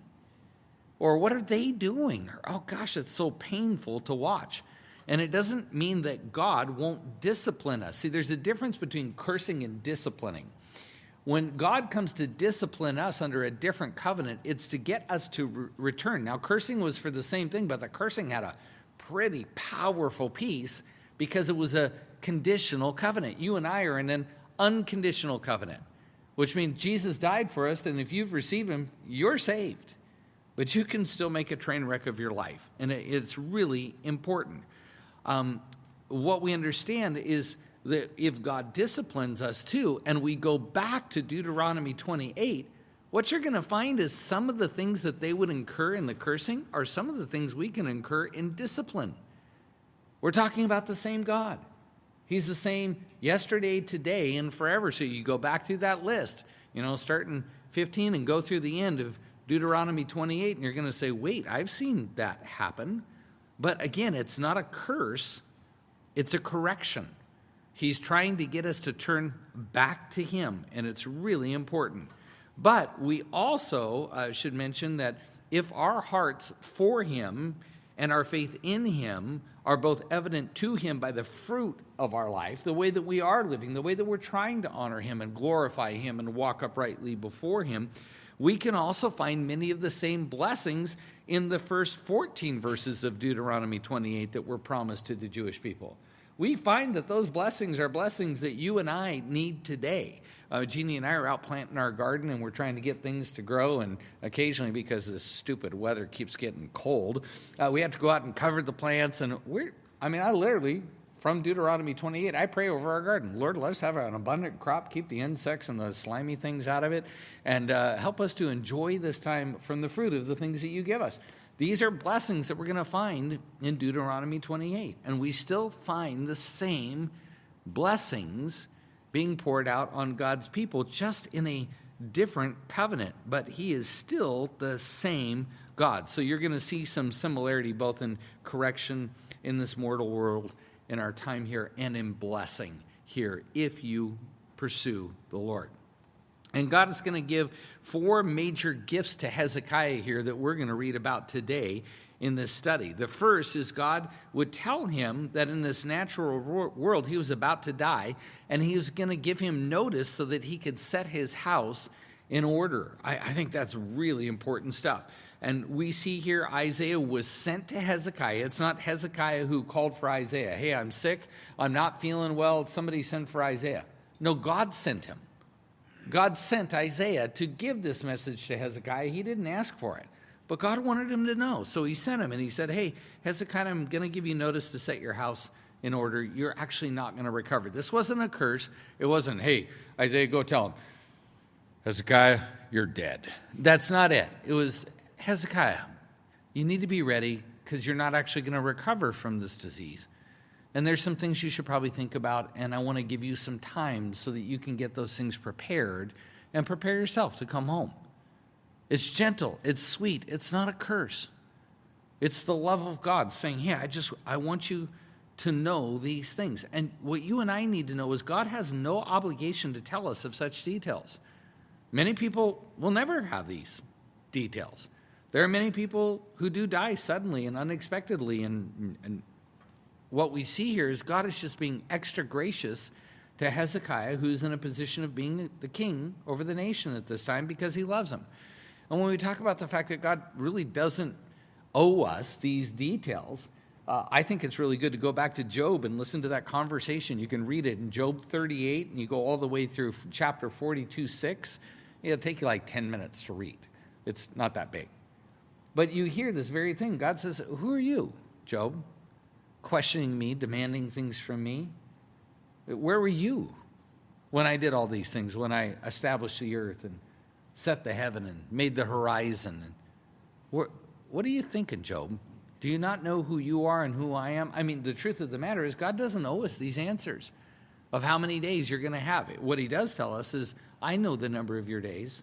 Or what are they doing? Or, oh, gosh, it's so painful to watch. And it doesn't mean that God won't discipline us. See, there's a difference between cursing and disciplining. When God comes to discipline us under a different covenant, it's to get us to re- return. Now, cursing was for the same thing, but the cursing had a pretty powerful piece because it was a conditional covenant. You and I are in an unconditional covenant, which means Jesus died for us, and if you've received him, you're saved. but you can still make a train wreck of your life, and it's really important. Um, what we understand is that if God disciplines us too, and we go back to Deuteronomy twenty-eight, what you're going to find is some of the things that they would incur in the cursing are some of the things we can incur in discipline. We're talking about the same God. He's the same yesterday, today, and forever. So you go back through that list, you know, starting fifteen and go through the end of Deuteronomy twenty-eight, and you're going to say, wait, I've seen that happen. But again, it's not a curse, it's a correction. He's trying to get us to turn back to him, and it's really important. But we also uh, should mention that if our hearts for him and our faith in him are both evident to him by the fruit of our life, the way that we are living, the way that we're trying to honor him and glorify him and walk uprightly before him, we can also find many of the same blessings in the first fourteen verses of Deuteronomy twenty-eight that were promised to the Jewish people. We find that those blessings are blessings that you and I need today. Uh, Jeannie and I are out planting our garden, and we're trying to get things to grow, and occasionally, because this stupid weather keeps getting cold, uh, we have to go out and cover the plants, and we're, I mean, I literally, from Deuteronomy twenty-eight, I pray over our garden. Lord, let us have an abundant crop, keep the insects and the slimy things out of it, and uh, help us to enjoy this time from the fruit of the things that you give us. These are blessings that we're going to find in Deuteronomy twenty-eight, and we still find the same blessings being poured out on God's people, just in a different covenant, but he is still the same God. So you're going to see some similarity both in correction in this mortal world, in our time here, and in blessing here, if you pursue the Lord. And God is going to give four major gifts to Hezekiah here that we're going to read about today in this study. The first is God would tell him that in this natural world he was about to die, and he was going to give him notice so that he could set his house in order. I, I think that's really important stuff. And we see here Isaiah was sent to Hezekiah. It's not Hezekiah who called for Isaiah. Hey, I'm sick. I'm not feeling well. Somebody sent for Isaiah. No, God sent him. God sent Isaiah to give this message to Hezekiah. He didn't ask for it, but God wanted him to know. So he sent him, and he said, hey, Hezekiah, I'm going to give you notice to set your house in order. You're actually not going to recover. This wasn't a curse. It wasn't, hey, Isaiah, go tell him, Hezekiah, you're dead. That's not it. It was, Hezekiah, you need to be ready because you're not actually going to recover from this disease. And there's some things you should probably think about, and I want to give you some time so that you can get those things prepared and prepare yourself to come home. It's gentle. It's sweet. It's not a curse. It's the love of God saying, hey, I just, I want you to know these things. And what you and I need to know is God has no obligation to tell us of such details. Many people will never have these details. There are many people who do die suddenly and unexpectedly, and, and what we see here is God is just being extra gracious to Hezekiah, who's in a position of being the king over the nation at this time because he loves him. And when we talk about the fact that God really doesn't owe us these details, uh, I think it's really good to go back to Job and listen to that conversation. You can read it in Job thirty-eight, and you go all the way through chapter forty-two, six. It'll take you like ten minutes to read. It's not that big. But you hear this very thing. God says, who are you, Job? Questioning me, demanding things from me? Where were you when I did all these things, when I established the earth and set the heaven and made the horizon? And what, what are you thinking, Job? Do you not know who you are and who I am? I mean, the truth of the matter is God doesn't owe us these answers of how many days you're going to have. What he does tell us is, I know the number of your days,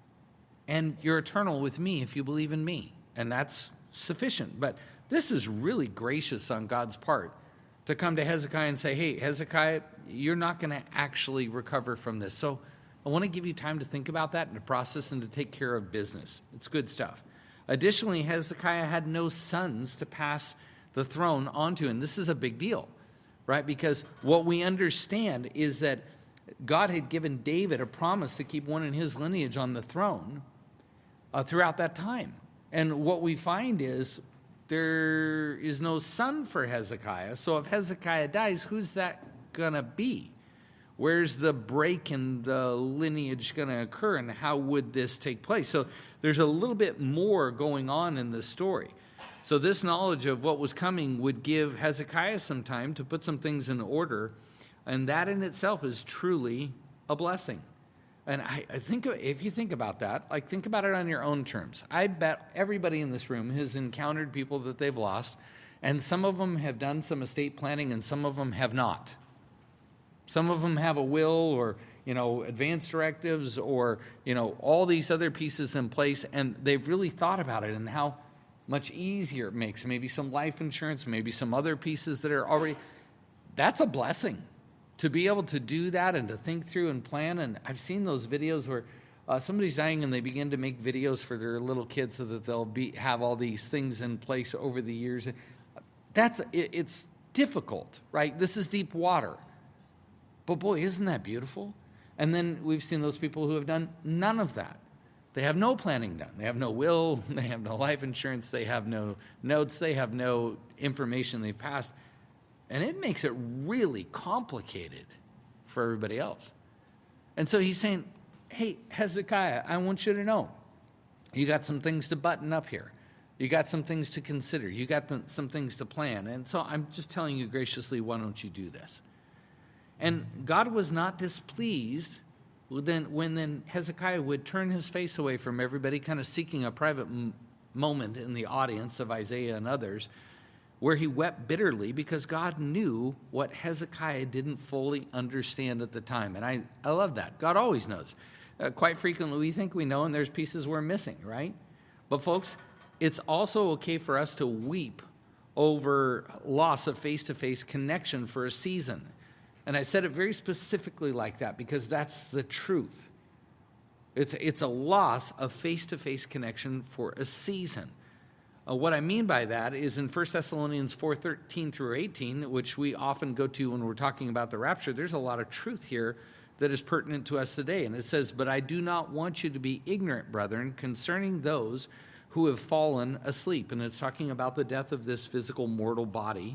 and you're eternal with me if you believe in me. And that's sufficient. But this is really gracious on God's part to come to Hezekiah and say, hey, Hezekiah, you're not going to actually recover from this. So I want to give you time to think about that and to process and to take care of business. It's good stuff. Additionally, Hezekiah had no sons to pass the throne onto, and this is a big deal, right? Because what we understand is that God had given David a promise to keep one in his lineage on the throne uh, throughout that time. And what we find is there is no son for Hezekiah. So if Hezekiah dies, who's that going to be? Where's the break in the lineage going to occur, and how would this take place? So there's a little bit more going on in this story. So this knowledge of what was coming would give Hezekiah some time to put some things in order, and that in itself is truly a blessing. And I, I think if you think about that, like think about it on your own terms. I bet everybody in this room has encountered people that they've lost, and some of them have done some estate planning and some of them have not. Some of them have a will or, you know, advance directives or, you know, all these other pieces in place, and they've really thought about it and how much easier it makes. Maybe some life insurance, maybe some other pieces that are already, that's a blessing. To be able to do that and to think through and plan. And I've seen those videos where uh, somebody's dying and they begin to make videos for their little kids so that they'll be have all these things in place over the years. That's it, it's difficult, right? This is deep water. But boy, isn't that beautiful? And then we've seen those people who have done none of that. They have no planning done. They have no will. They have no life insurance. They have no notes. They have no information they've passed. And it makes it really complicated for everybody else. And so he's saying, hey, Hezekiah, I want you to know, you got some things to button up here. You got some things to consider. You got the, some things to plan. And so I'm just telling you graciously, why don't you do this? And God was not displeased when, when then Hezekiah would turn his face away from everybody, kind of seeking a private m- moment in the audience of Isaiah and others, where he wept bitterly because God knew what Hezekiah didn't fully understand at the time. And I, I love that. God always knows. Uh, quite frequently we think we know, and there's pieces we're missing, right? But folks, it's also okay for us to weep over loss of face-to-face connection for a season. And I said it very specifically like that because that's the truth. It's, it's a loss of face-to-face connection for a season. Uh, what I mean by that is in First Thessalonians four thirteen through eighteen, which we often go to when we're talking about the rapture, there's a lot of truth here that is pertinent to us today. And it says, "But I do not want you to be ignorant, brethren, concerning those who have fallen asleep." And it's talking about the death of this physical mortal body.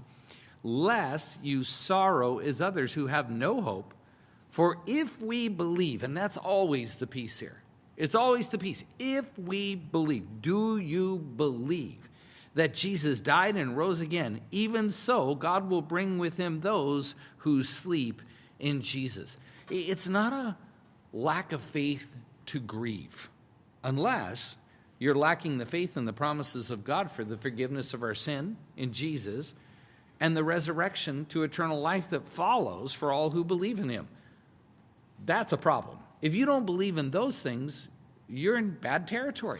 "Lest you sorrow as others who have no hope. For if we believe," and that's always the piece here. It's always the piece. If we believe, do you believe that Jesus died and rose again? Even so, God will bring with him those who sleep in Jesus. It's not a lack of faith to grieve, unless you're lacking the faith in the promises of God for the forgiveness of our sin in Jesus and the resurrection to eternal life that follows for all who believe in him. That's a problem. If you don't believe in those things, you're in bad territory.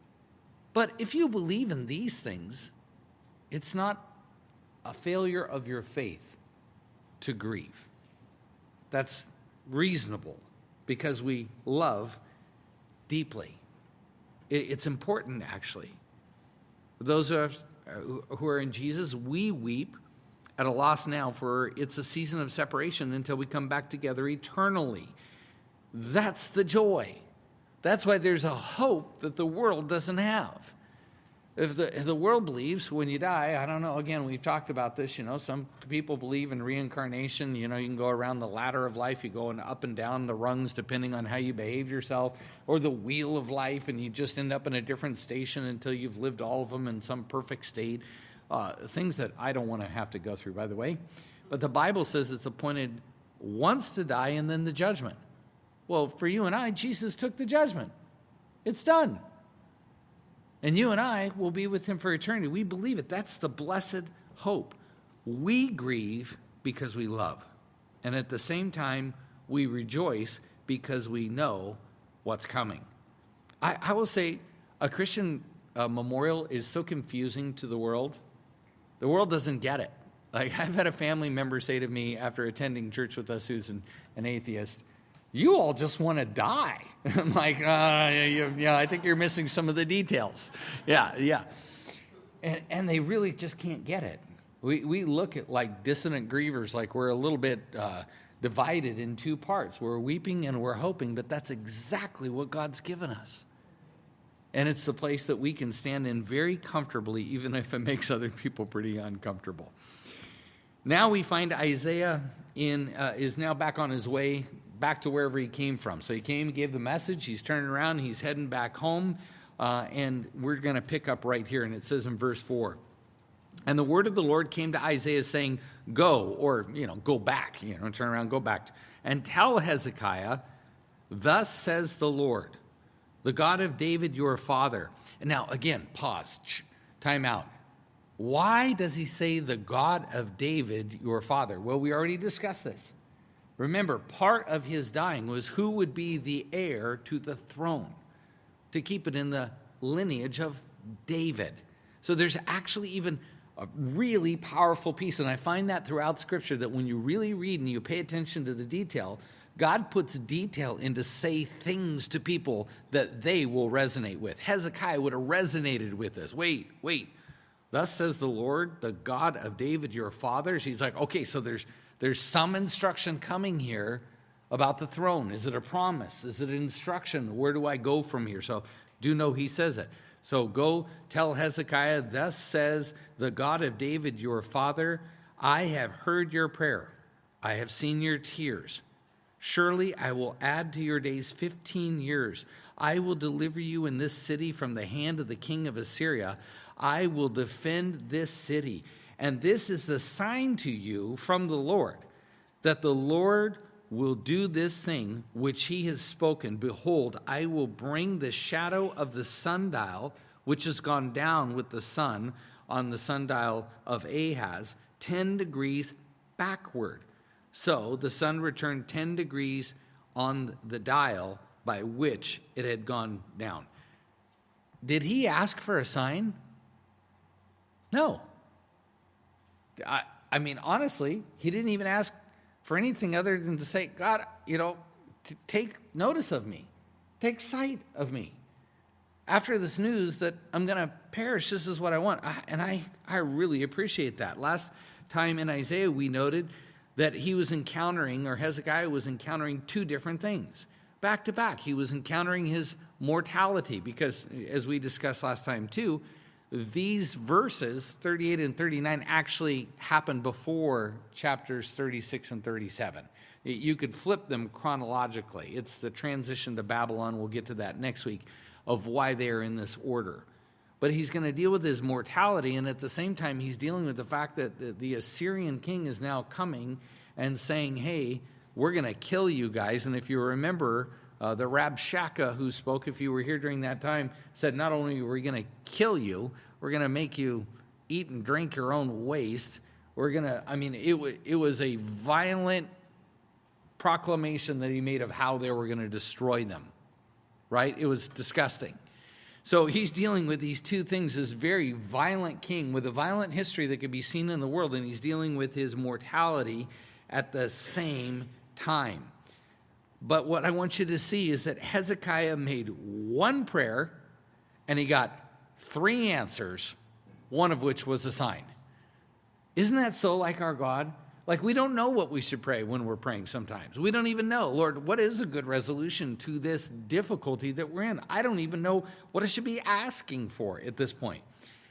But if you believe in these things, it's not a failure of your faith to grieve. That's reasonable because we love deeply. It's important, actually. Those who are, who are in Jesus, we weep at a loss now, for it's a season of separation until we come back together eternally. That's the joy. That's why there's a hope that the world doesn't have. If the, if the world believes when you die, I don't know, again, we've talked about this, you know, some people believe in reincarnation. You know, you can go around the ladder of life, you go up and down the rungs depending on how you behave yourself, or the wheel of life, and you just end up in a different station until you've lived all of them in some perfect state. Uh, things that I don't want to have to go through, by the way. But the Bible says it's appointed once to die and then the judgment. Well, for you and I, Jesus took the judgment. It's done. And you and I will be with him for eternity. We believe it. That's the blessed hope. We grieve because we love. And at the same time, we rejoice because we know what's coming. I, I will say a Christian uh, memorial is so confusing to the world. The world doesn't get it. Like, I've had a family member say to me after attending church with us who's an, an atheist, "You all just want to die." I'm like, uh, you, yeah, I think you're missing some of the details. Yeah, yeah. And, and they really just can't get it. We we look at like dissonant grievers, like we're a little bit uh, divided in two parts. We're weeping and we're hoping, but that's exactly what God's given us. And it's the place that we can stand in very comfortably, even if it makes other people pretty uncomfortable. Now we find Isaiah in uh, is now back on his way back to wherever he came from. So he came, gave the message, he's turning around, he's heading back home, uh, and we're going to pick up right here, and it says in verse four, and the word of the Lord came to Isaiah saying, go, or, you know, go back, you know, turn around, go back, and tell Hezekiah, thus says the Lord, the God of David your father. And now, again, pause, time out. Why does he say the God of David your father? Well, we already discussed this. Remember, part of his dying was who would be the heir to the throne, to keep it in the lineage of David. So there's actually even a really powerful piece, and I find that throughout Scripture, that when you really read and you pay attention to the detail, God puts detail in to say things to people that they will resonate with. Hezekiah would have resonated with this. Wait, wait. Thus says the Lord, the God of David your fathers. He's like, okay, so there's there's some instruction coming here about the throne. Is it a promise? Is it an instruction? Where do I go from here? So do know he says it. So go tell Hezekiah, thus says the God of David your father, I have heard your prayer. I have seen your tears. Surely I will add to your days fifteen years. I will deliver you in this city from the hand of the king of Assyria. I will defend this city. And this is the sign to you from the Lord, that the Lord will do this thing which he has spoken. Behold, I will bring the shadow of the sundial, which has gone down with the sun on the sundial of Ahaz, ten degrees backward. So the sun returned ten degrees on the dial by which it had gone down. Did he ask for a sign? No. I, I mean, honestly, he didn't even ask for anything other than to say, God, you know, t- take notice of me. Take sight of me. After this news that I'm going to perish, this is what I want. I, and I, I really appreciate that. Last time in Isaiah, we noted that he was encountering, or Hezekiah was encountering two different things. Back to back, he was encountering his mortality because, as we discussed last time too, these verses, thirty-eight and thirty-nine, actually happened before chapters thirty-six and thirty-seven. You could flip them chronologically. It's the transition to Babylon, we'll get to that next week, of why they are in this order. But he's going to deal with his mortality, and at the same time, he's dealing with the fact that the Assyrian king is now coming and saying, hey, we're going to kill you guys. And if you remember, uh, the Rabshakeh who spoke, if you were here during that time, said not only are we going to kill you, we're going to make you eat and drink your own waste. We're going to, I mean, it, w- it was a violent proclamation that he made of how they were going to destroy them, right? It was disgusting. So he's dealing with these two things, this very violent king with a violent history that could be seen in the world, and he's dealing with his mortality at the same time. But what I want you to see is that Hezekiah made one prayer, and he got three answers, one of which was a sign. Isn't that so like our God? Like, we don't know what we should pray when we're praying sometimes. We don't even know, Lord, what is a good resolution to this difficulty that we're in? I don't even know what I should be asking for at this point.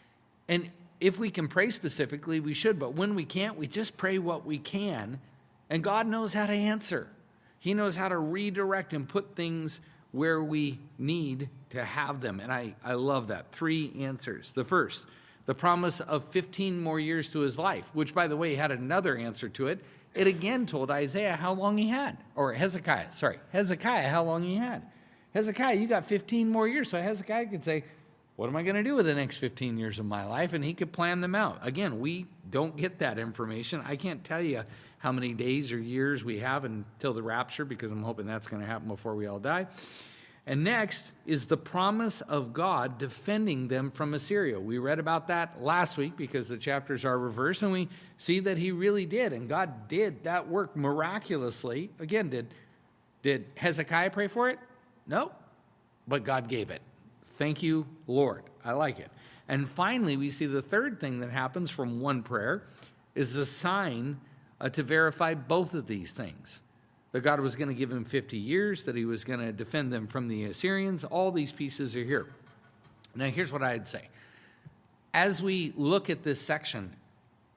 And if we can pray specifically, we should. But when we can't, we just pray what we can. And God knows how to answer. He knows how to redirect and put things where we need to have them. And I, I love that. Three answers. The first, the promise of fifteen more years to his life, which, by the way, had another answer to it. It again told Isaiah how long he had, or Hezekiah, sorry, Hezekiah how long he had. Hezekiah, you got fifteen more years. So Hezekiah could say, what am I going to do with the next fifteen years of my life? And he could plan them out. Again, we don't get that information. I can't tell you how many days or years we have until the rapture, because I'm hoping that's going to happen before we all die. And next is the promise of God defending them from Assyria. We read about that last week because the chapters are reversed, and we see that he really did, and God did that work miraculously. Again, did, did Hezekiah pray for it? No, but God gave it. Thank you, Lord. I like it. And finally, we see the third thing that happens from one prayer is the sign uh, to verify both of these things. That God was going to give him fifty years, that he was going to defend them from the Assyrians. All these pieces are here. Now, here's what I'd say. As we look at this section,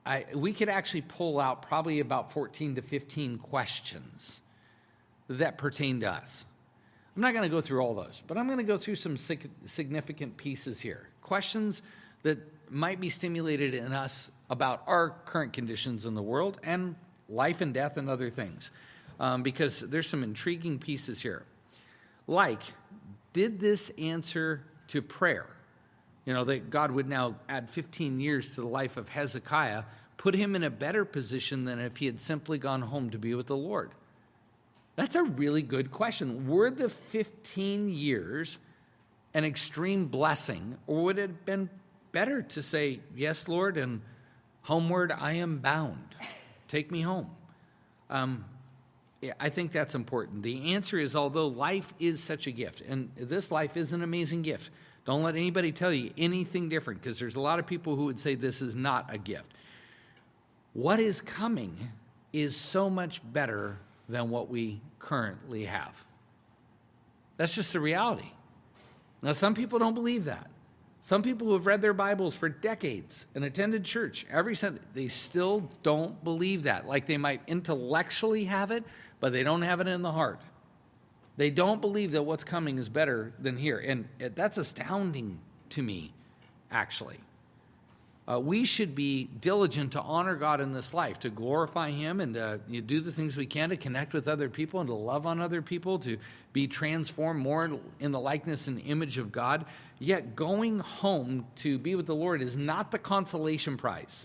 I, we could actually pull out probably about fourteen to fifteen questions that pertain to us. I'm not going to go through all those, but I'm going to go through some sig- significant pieces here. Questions that might be stimulated in us about our current conditions in the world and life and death and other things, um, because there's some intriguing pieces here. Like, did this answer to prayer, you know, that God would now add fifteen years to the life of Hezekiah, put him in a better position than if he had simply gone home to be with the Lord? That's a really good question. Were the fifteen years an extreme blessing, or would it have been better to say, yes, Lord, and homeward I am bound. Take me home. Um, yeah, I think that's important. The answer is, although life is such a gift, and this life is an amazing gift, don't let anybody tell you anything different, because there's a lot of people who would say this is not a gift. What is coming is so much better than what we currently have. That's just the reality. Now, some people don't believe that. Some people who have read their Bibles for decades and attended church every Sunday, they still don't believe that. Like, they might intellectually have it, but they don't have it in the heart. They don't believe that what's coming is better than here. And that's astounding to me, actually. Uh, we should be diligent to honor God in this life, to glorify Him, and to you know, do the things we can to connect with other people and to love on other people, to be transformed more in the likeness and image of God. Yet going home to be with the Lord is not the consolation prize.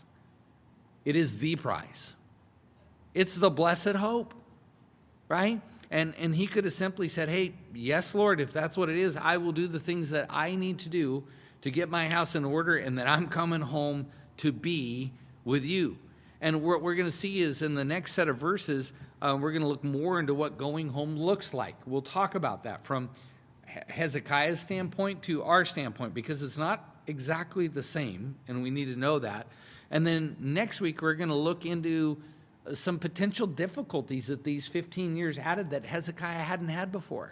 It is the prize. It's the blessed hope, right? And, and he could have simply said, hey, yes, Lord, if that's what it is, I will do the things that I need to do to get my house in order, and that I'm coming home to be with you. And what we're going to see is in the next set of verses, uh, we're going to look more into what going home looks like. We'll talk about that from Hezekiah's standpoint to our standpoint, because it's not exactly the same, and we need to know that. And then next week, we're going to look into some potential difficulties that these fifteen years added that Hezekiah hadn't had before.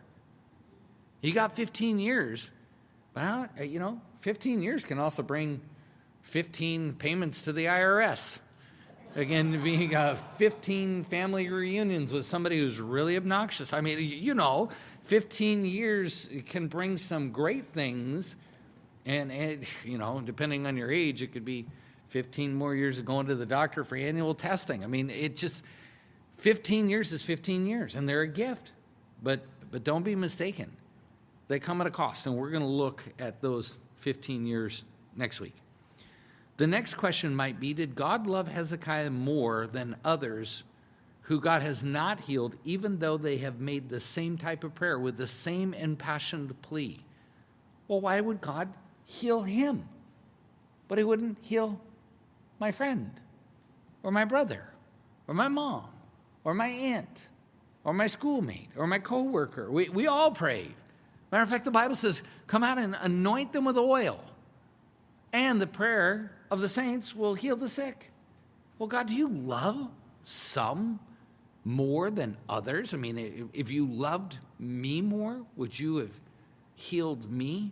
He got fifteen years, but, you know, fifteen years can also bring fifteen payments to the I R S. Again, being uh, fifteen family reunions with somebody who's really obnoxious. I mean, you know, fifteen years can bring some great things. And, and, you know, depending on your age, it could be fifteen more years of going to the doctor for annual testing. I mean, it just, fifteen years is fifteen years, and they're a gift. But but don't be mistaken. They come at a cost, and we're going to look at those fifteen years next week. The next question might be, did God love Hezekiah more than others who God has not healed, even though they have made the same type of prayer with the same impassioned plea? Well, why would God heal him, but he wouldn't heal my friend, or my brother, or my mom, or my aunt, or my schoolmate, or my coworker? We, we all prayed. Matter of fact, the Bible says, come out and anoint them with oil, and the prayer of the saints will heal the sick. Well, God, do you love some more than others? I mean, if you loved me more, would you have healed me?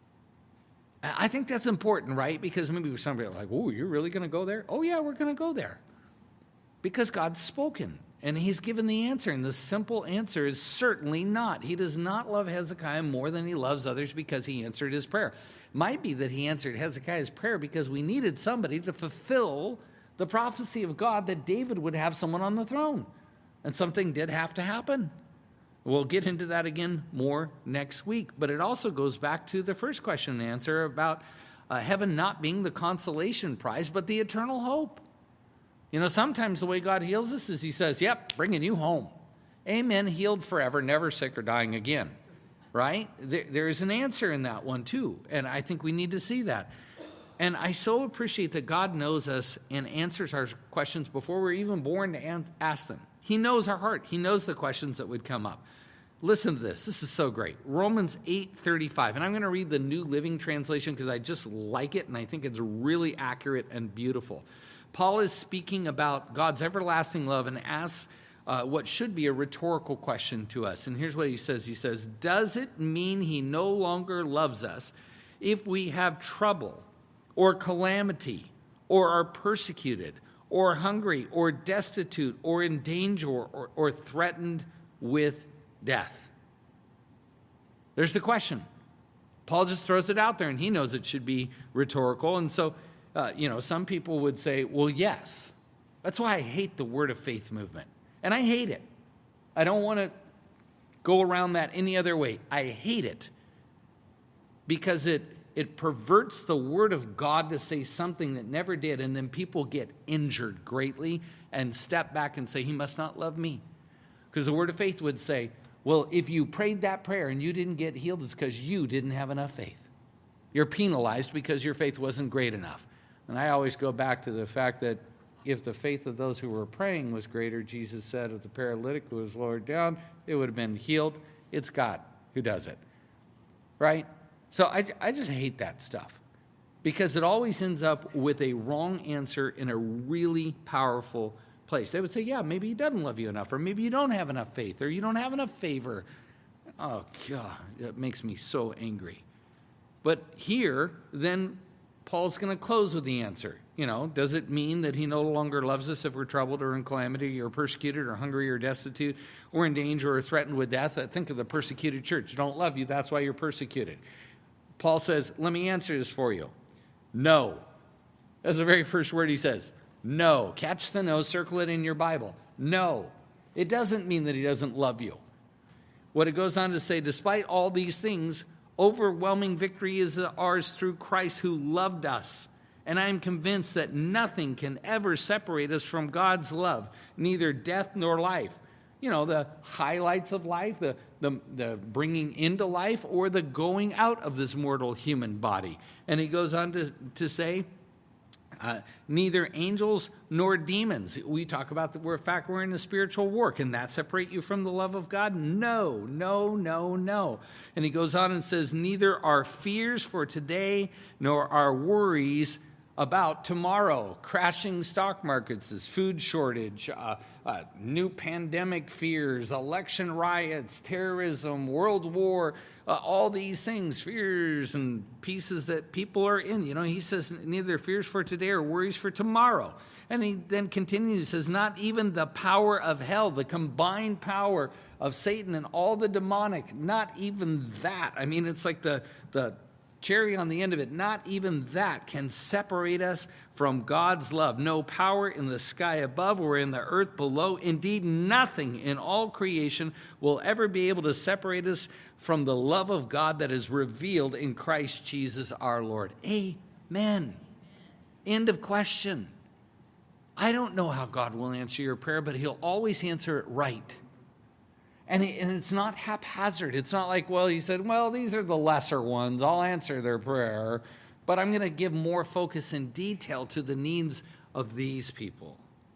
I think that's important, right? Because maybe somebody like, oh, you're really going to go there? Oh, yeah, we're going to go there. Because God's spoken, and he's given the answer, and the simple answer is certainly not. He does not love Hezekiah more than he loves others because he answered his prayer. Might be that he answered Hezekiah's prayer because we needed somebody to fulfill the prophecy of God that David would have someone on the throne. And something did have to happen. We'll get into that again more next week. But it also goes back to the first question and answer about uh, heaven not being the consolation prize, but the eternal hope. You know, sometimes the way God heals us is he says, yep, bringing you home. Amen, healed forever, never sick or dying again. Right? There, there is an answer in that one too. And I think we need to see that. And I so appreciate that God knows us and answers our questions before we're even born to ask them. He knows our heart. He knows the questions that would come up. Listen to this. This is so great. Romans eight thirty-five. And I'm going to read the New Living Translation because I just like it, and I think it's really accurate and beautiful. Paul is speaking about God's everlasting love and asks uh, what should be a rhetorical question to us. And here's what he says. He says, does it mean he no longer loves us if we have trouble or calamity or are persecuted, or hungry, or destitute, or in danger, or, or threatened with death? There's the question. Paul just throws it out there, and he knows it should be rhetorical. And so, uh, you know, some people would say, well, yes. That's why I hate the word of faith movement. And I hate it. I don't want to go around that any other way. I hate it because it it perverts the word of God to say something that never did, and then people get injured greatly and step back and say, he must not love me. Because the word of faith would say, well, if you prayed that prayer and you didn't get healed, it's because you didn't have enough faith. You're penalized because your faith wasn't great enough. And I always go back to the fact that if the faith of those who were praying was greater, Jesus said if the paralytic who was lowered down, it would have been healed. It's God who does it, right? So I, I just hate that stuff because it always ends up with a wrong answer in a really powerful place. They would say, yeah, maybe he doesn't love you enough, or maybe you don't have enough faith, or you don't have enough favor. Oh, God, it makes me so angry. But here, then Paul's going to close with the answer. You know, does it mean that he no longer loves us if we're troubled or in calamity or persecuted or hungry or destitute or in danger or threatened with death? Think of the persecuted church. Don't love you, that's why you're persecuted. Paul says, let me answer this for you. No. That's the very first word he says. No. Catch the no, circle it in your Bible. No. It doesn't mean that he doesn't love you. What it goes on to say, despite all these things, overwhelming victory is ours through Christ who loved us. And I am convinced that nothing can ever separate us from God's love, neither death nor life. You know, the highlights of life, the, the, the bringing into life, or the going out of this mortal human body. And he goes on to, to say, uh, neither angels nor demons. We talk about the we're, fact we're in a spiritual war. Can that separate you from the love of God? No, no, no, no. And he goes on and says, neither our fears for today nor our worries about tomorrow. Crashing stock markets, this food shortage, uh, uh, new pandemic fears, election riots, terrorism, world war, uh, all these things, fears and pieces that people are in. You know, he says neither fears for today or worries for tomorrow. And he then continues, says, not even the power of hell, the combined power of Satan and all the demonic, not even that. I mean, it's like the the cherry on the end of it, not even that can separate us from God's love. No power in the sky above or in the earth below. Indeed, nothing in all creation will ever be able to separate us from the love of God that is revealed in Christ Jesus our Lord. Amen. End of question. I don't know how God will answer your prayer, but he'll always answer it right. And, it, and it's not haphazard. It's not like, well, he said, well, these are the lesser ones. I'll answer their prayer. But I'm going to give more focus and detail to the needs of these people.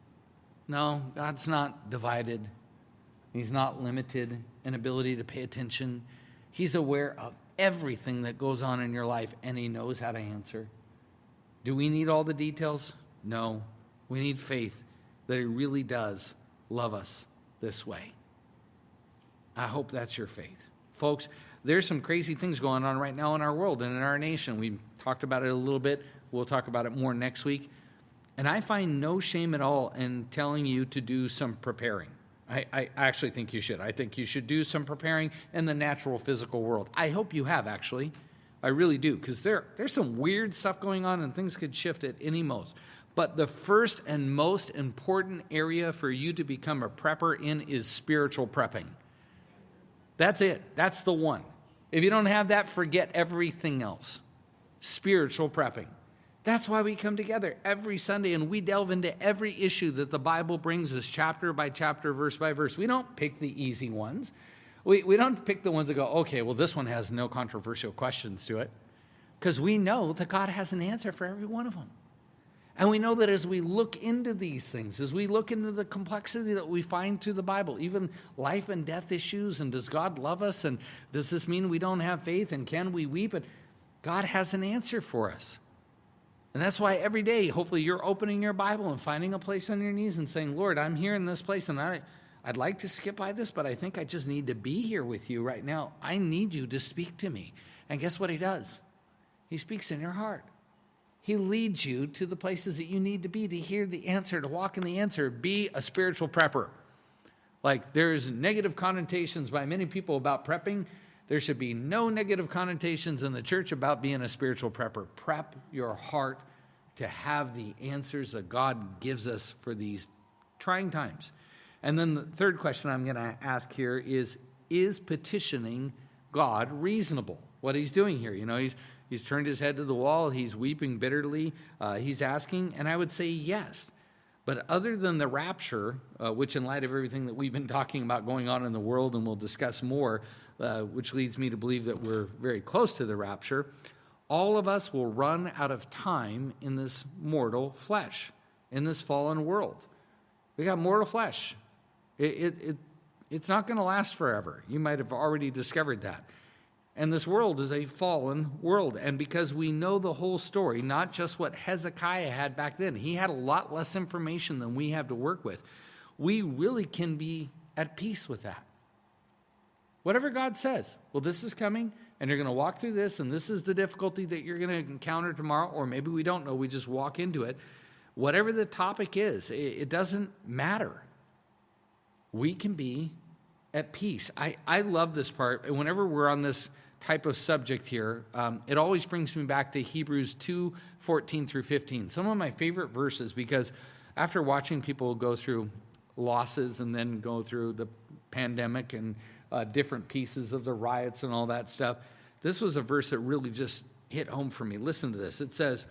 No, God's not divided. He's not limited in ability to pay attention. He's aware of everything that goes on in your life, and he knows how to answer. Do we need all the details? No. We need faith that he really does love us this way. I hope that's your faith. Folks, there's some crazy things going on right now in our world and in our nation. We talked about it a little bit. We'll talk about it more next week. And I find no shame at all in telling you to do some preparing. I, I actually think you should. I think you should do some preparing in the natural physical world. I hope you have, actually. I really do, because there, there's some weird stuff going on and things could shift at any moment. But the first and most important area for you to become a prepper in is spiritual prepping. That's it. That's the one. If you don't have that, forget everything else. Spiritual prepping. That's why we come together every Sunday and we delve into every issue that the Bible brings us chapter by chapter, verse by verse. We don't pick the easy ones. We, we don't pick the ones that go, okay, well, this one has no controversial questions to it. Because we know that God has an answer for every one of them. And we know that as we look into these things, as we look into the complexity that we find through the Bible, even life and death issues, and does God love us, and does this mean we don't have faith, and can we weep? And God has an answer for us. And that's why every day, hopefully, you're opening your Bible and finding a place on your knees and saying, Lord, I'm here in this place, and I, I'd like to skip by this, but I think I just need to be here with you right now. I need you to speak to me. And guess what he does? He speaks in your heart. He leads you to the places that you need to be to hear the answer, to walk in the answer. Be a spiritual prepper. Like there's negative connotations by many people about prepping. There should be no negative connotations in the church about being a spiritual prepper. Prep your heart to have the answers that God gives us for these trying times. And then the third question I'm going to ask here is, is petitioning God reasonable? What he's doing here, you know, he's he's turned his head to the wall. He's weeping bitterly. Uh, he's asking, and I would say yes. But other than the rapture, uh, which in light of everything that we've been talking about going on in the world, and we'll discuss more, uh, which leads me to believe that we're very close to the rapture, all of us will run out of time in this mortal flesh, in this fallen world. We got mortal flesh. It, it, it it's not going to last forever. You might have already discovered that. And this world is a fallen world. And because we know the whole story, not just what Hezekiah had back then, he had a lot less information than we have to work with. We really can be at peace with that. Whatever God says, well, this is coming, and you're going to walk through this, and this is the difficulty that you're going to encounter tomorrow, or maybe we don't know, we just walk into it. Whatever the topic is, it, it doesn't matter. We can be at peace. I, I love this part. And whenever we're on this type of subject here, um, it always brings me back to Hebrews two, fourteen through fifteen. Some of my favorite verses, because after watching people go through losses and then go through the pandemic and uh, different pieces of the riots and all that stuff, this was a verse that really just hit home for me. Listen to this. It says,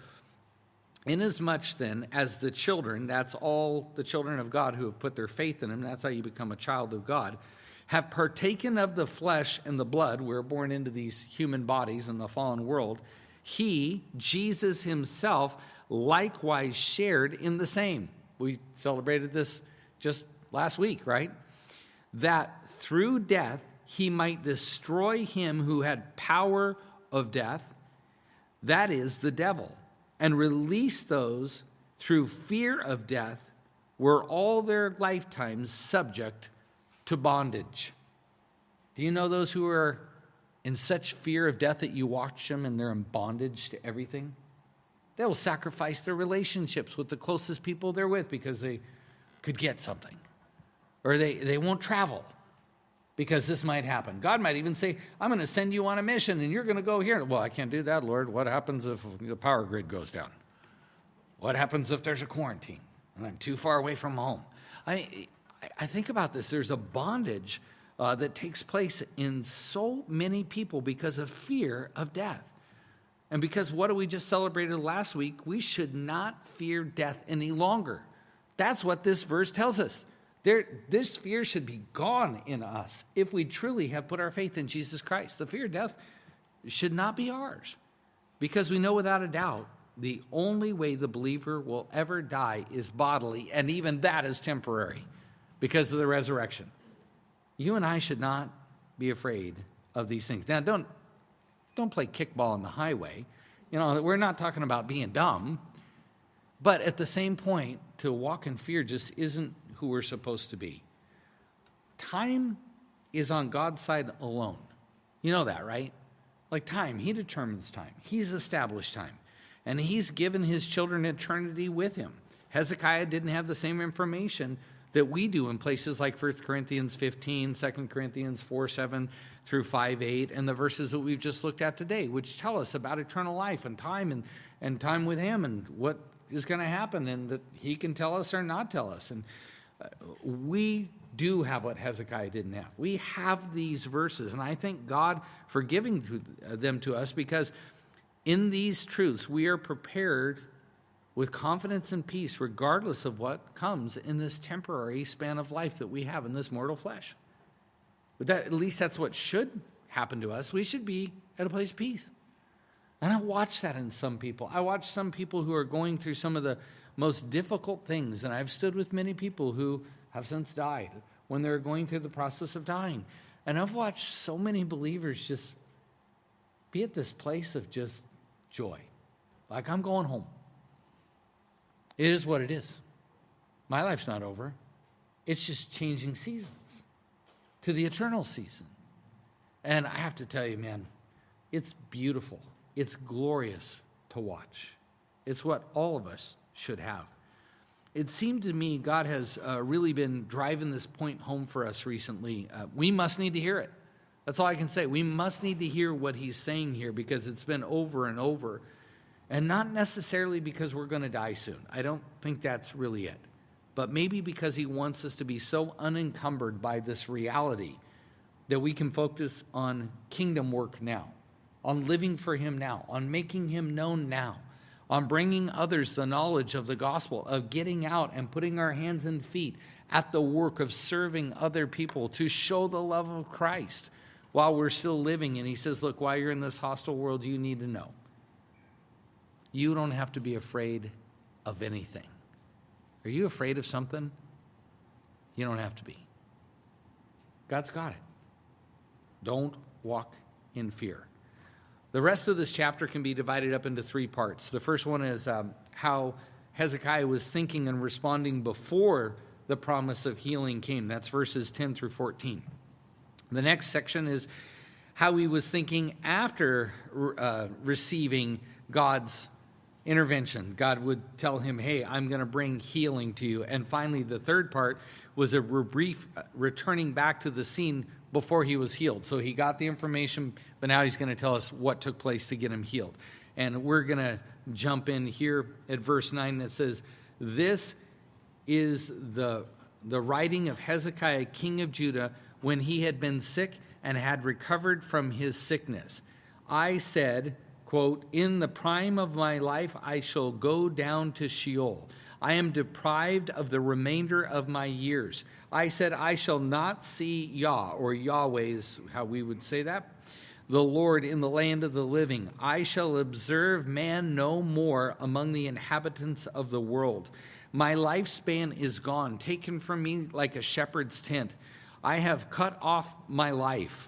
"Inasmuch then as the children," that's all the children of God who have put their faith in him, that's how you become a child of God, "have partaken of the flesh and the blood," we're born into these human bodies in the fallen world, "he," Jesus himself, "likewise shared in the same." We celebrated this just last week, right? "That through death he might destroy him who had power of death, that is, the devil, and release those through fear of death were all their lifetimes subject to bondage." Do you know those who are in such fear of death that you watch them and they're in bondage to everything? They will sacrifice their relationships with the closest people they're with because they could get something. Or they, they won't travel because this might happen. God might even say, "I'm going to send you on a mission and you're going to go here." Well, I can't do that, Lord. What happens if the power grid goes down? What happens if there's a quarantine and I'm too far away from home? I, I think about this. There's a bondage uh, that takes place in so many people because of fear of death. And because what we just celebrated last week, we should not fear death any longer. That's what this verse tells us. There, this fear should be gone in us if we truly have put our faith in Jesus Christ. The fear of death should not be ours because we know without a doubt the only way the believer will ever die is bodily, and even that is temporary because of the resurrection. You and I should not be afraid of these things. Now, don't, don't play kickball on the highway. You know, we're not talking about being dumb, but at the same point, to walk in fear just isn't who we're supposed to be. Time is on God's side alone. You know that, right? Like time, he determines time. He's established time. And he's given his children eternity with him. Hezekiah didn't have the same information that we do in places like First Corinthians fifteen, Second Corinthians four, seven through five, eight, and the verses that we've just looked at today, which tell us about eternal life and time and, and time with him and what is going to happen, and that he can tell us or not tell us. And uh, we do have what Hezekiah didn't have. We have these verses, and I thank God for giving to, uh, them to us, because in these truths we are prepared with confidence and peace regardless of what comes in this temporary span of life that we have in this mortal flesh. But that, at least that's what should happen to us. We should be at a place of peace. And I watch that in some people. I watch some people who are going through some of the most difficult things, and I've stood with many people who have since died when they're going through the process of dying. And I've watched so many believers just be at this place of just joy. Like, I'm going home. It is what it is. My life's not over. It's just changing seasons to the eternal season. And I have to tell you, man, it's beautiful. It's glorious to watch. It's what all of us should have. It seemed to me God has uh, really been driving this point home for us recently. Uh, we must need to hear it. That's all I can say. We must need to hear what he's saying here because it's been over and over. And not necessarily because we're going to die soon. I don't think that's really it. But maybe because he wants us to be so unencumbered by this reality that we can focus on kingdom work now, on living for him now, on making him known now, on bringing others the knowledge of the gospel, of getting out and putting our hands and feet at the work of serving other people to show the love of Christ while we're still living. And he says, look, while you're in this hostile world, you need to know. You don't have to be afraid of anything. Are you afraid of something? You don't have to be. God's got it. Don't walk in fear. The rest of this chapter can be divided up into three parts. The first one is um, how Hezekiah was thinking and responding before the promise of healing came. That's verses ten through fourteen. The next section is how he was thinking after uh, receiving God's intervention. God would tell him, hey, I'm going to bring healing to you. And finally, the third part was a brief returning back to the scene before he was healed. So he got the information, but now he's going to tell us what took place to get him healed. And we're going to jump in here at verse nine that says, this is the, the writing of Hezekiah, king of Judah, when he had been sick and had recovered from his sickness. I said, quote, in the prime of my life, I shall go down to Sheol. I am deprived of the remainder of my years. I said, I shall not see Yah, or Yahweh is how we would say that, the Lord in the land of the living. I shall observe man no more among the inhabitants of the world. My lifespan is gone, taken from me like a shepherd's tent. I have cut off my life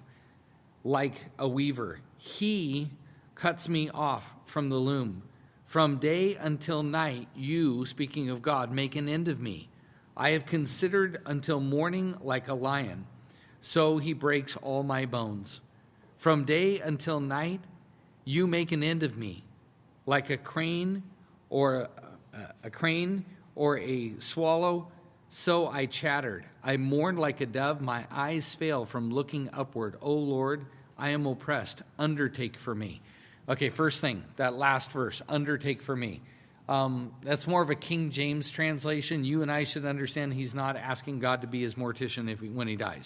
like a weaver. He cuts me off from the loom. From day until night, you, speaking of God, make an end of me. I have considered until morning like a lion. So he breaks all my bones. From day until night, you make an end of me. Like a crane or a, a crane or a swallow, so I chattered. I mourned like a dove. My eyes fail from looking upward. O Lord, I am oppressed. Undertake for me. Okay, first thing, that last verse, undertake for me. Um, that's more of a King James translation. You and I should understand he's not asking God to be his mortician if he, when he dies.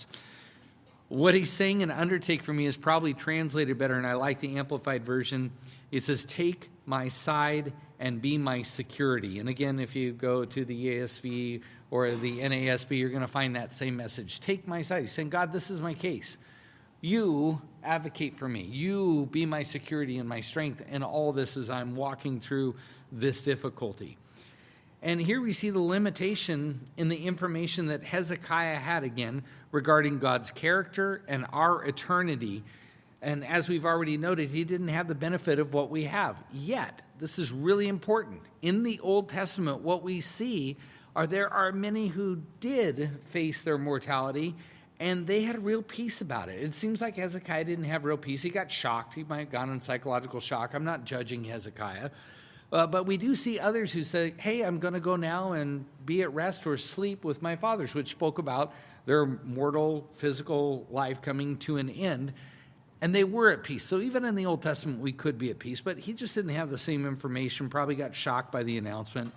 What he's saying in undertake for me is probably translated better, and I like the Amplified Version. It says, take my side and be my security. And again, if you go to the E A S V or the N A S B, you're going to find that same message. Take my side. He's saying, God, this is my case. You advocate for me. You be my security and my strength in all this as I'm walking through this difficulty. And here we see the limitation in the information that Hezekiah had again regarding God's character and our eternity. And as we've already noted, he didn't have the benefit of what we have. Yet, this is really important. In the Old Testament, what we see are there are many who did face their mortality, and they had real peace about it. It seems like Hezekiah didn't have real peace. He got shocked. He might have gone in psychological shock. I'm not judging Hezekiah. Uh, but we do see others who say, hey, I'm going to go now and be at rest or sleep with my fathers, which spoke about their mortal physical life coming to an end. And they were at peace. So even in the Old Testament, we could be at peace. But he just didn't have the same information, probably got shocked by the announcement.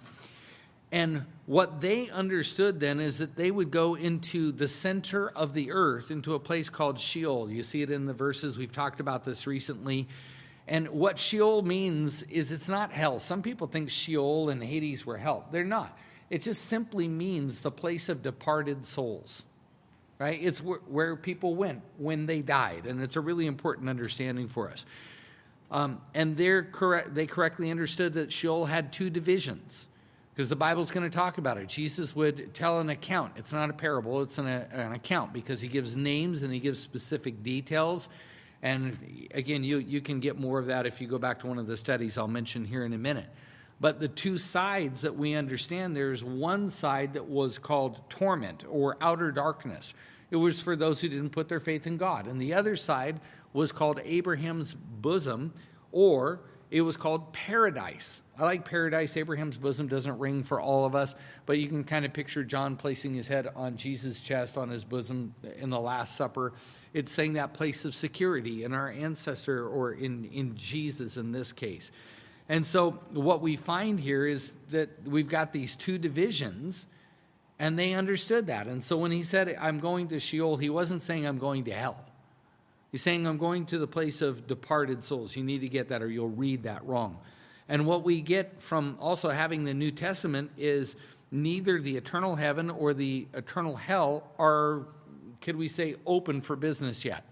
And what they understood then is that they would go into the center of the earth, into a place called Sheol. You see it in the verses. We've talked about this recently. And what Sheol means is it's not hell. Some people think Sheol and Hades were hell. They're not. It just simply means the place of departed souls, right? It's where, where people went when they died. And it's a really important understanding for us. Um, and they're correct, they correctly understood that Sheol had two divisions, because the Bible's going to talk about it. Jesus would tell an account. It's not a parable. It's an, an account, because he gives names and he gives specific details. And again, you, you can get more of that if you go back to one of the studies I'll mention here in a minute. But the two sides that we understand, there's one side that was called torment or outer darkness. It was for those who didn't put their faith in God. And the other side was called Abraham's bosom, or it was called paradise. I like paradise. Abraham's bosom doesn't ring for all of us, but you can kind of picture John placing his head on Jesus' chest, on his bosom in the Last Supper. It's saying that place of security in our ancestor, or in, in Jesus in this case. And so what we find here is that we've got these two divisions, and they understood that. And so when he said, I'm going to Sheol, he wasn't saying I'm going to hell. He's saying I'm going to the place of departed souls. You need to get that, or you'll read that wrong. And what we get from also having the New Testament is neither the eternal heaven or the eternal hell are, could we say, open for business yet.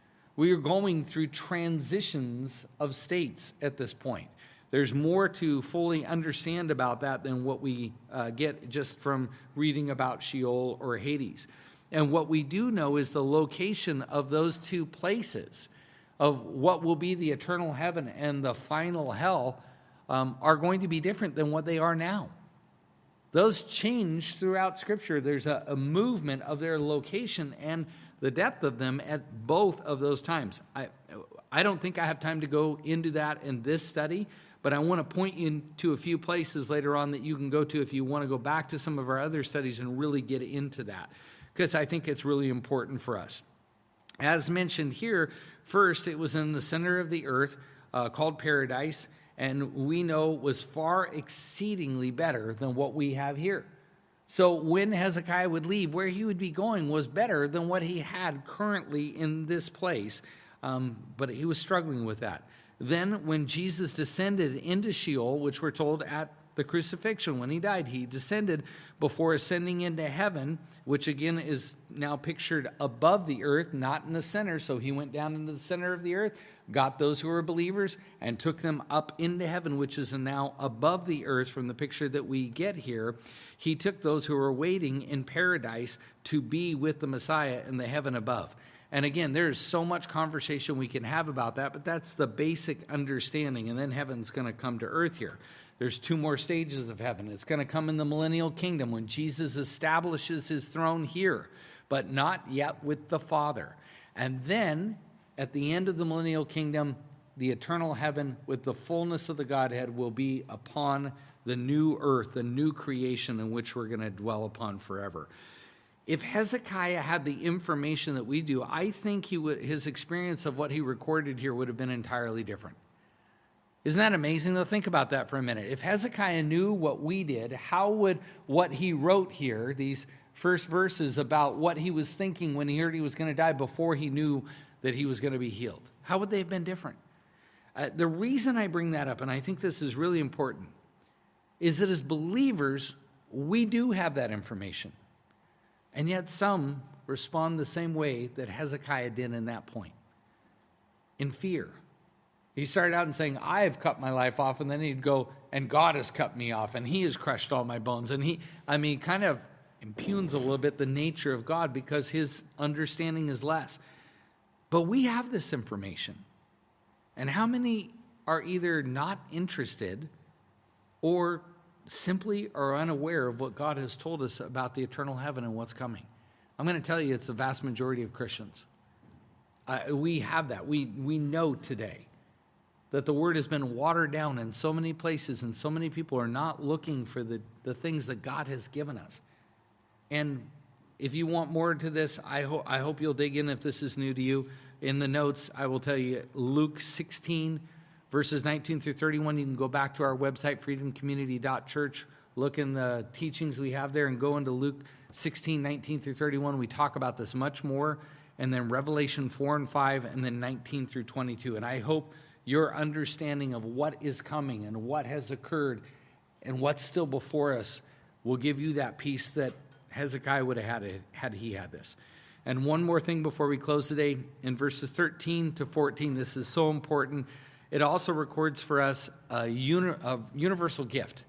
We are going through transitions of states at this point. There's more to fully understand about that than what we uh, get just from reading about Sheol or Hades. And what we do know is the location of those two places, of what will be the eternal heaven and the final hell, um, are going to be different than what they are now. Those change throughout Scripture. There's a, a movement of their location and the depth of them at both of those times. I, I don't think I have time to go into that in this study, but I want to point you to a few places later on that you can go to if you want to go back to some of our other studies and really get into that, because I think it's really important for us. As mentioned here, first, it was in the center of the earth, uh, called paradise, and we know was far exceedingly better than what we have here. So when Hezekiah would leave, where he would be going was better than what he had currently in this place, um, but he was struggling with that. Then when Jesus descended into Sheol, which we're told at the crucifixion, when he died, he descended before ascending into heaven, which again is now pictured above the earth, not in the center. So he went down into the center of the earth, got those who were believers, and took them up into heaven, which is now above the earth from the picture that we get here. He took those who were waiting in paradise to be with the Messiah in the heaven above. And again, there's so much conversation we can have about that, but that's the basic understanding. And then heaven's going to come to earth here. There's two more stages of heaven. It's going to come in the millennial kingdom when Jesus establishes his throne here, but not yet with the Father. And then at the end of the millennial kingdom, the eternal heaven with the fullness of the Godhead will be upon the new earth, the new creation in which we're going to dwell upon forever. If Hezekiah had the information that we do, I think he would, his experience of what he recorded here would have been entirely different. Isn't that amazing, though? Think about that for a minute. If Hezekiah knew what we did, how would what he wrote here, these first verses about what he was thinking when he heard he was going to die before he knew that he was going to be healed, how would they have been different? Uh, the reason I bring that up, and I think this is really important, is that as believers, we do have that information. And yet some respond the same way that Hezekiah did in that point, in fear. He started out and saying, I have cut my life off, and then he'd go, and God has cut me off, and he has crushed all my bones. And he, I mean, kind of impugns a little bit the nature of God because his understanding is less. But we have this information. And how many are either not interested or simply are unaware of what God has told us about the eternal heaven and what's coming? I'm going to tell you it's the vast majority of Christians. Uh, we have that. We, we know today that the word has been watered down in so many places, and so many people are not looking for the, the things that God has given us. And if you want more to this, I, ho- I hope you'll dig in if this is new to you. In the notes, I will tell you Luke sixteen, verses nineteen through thirty-one. You can go back to our website, freedom community dot church, look in the teachings we have there, and go into Luke sixteen, nineteen through thirty-one. We talk about this much more. And then Revelation four and five, and then nineteen through twenty-two. And I hope your understanding of what is coming and what has occurred and what's still before us will give you that peace that Hezekiah would have had it, had he had this. And one more thing before we close today, in verses thirteen to fourteen, this is so important. It also records for us a, uni- a universal gift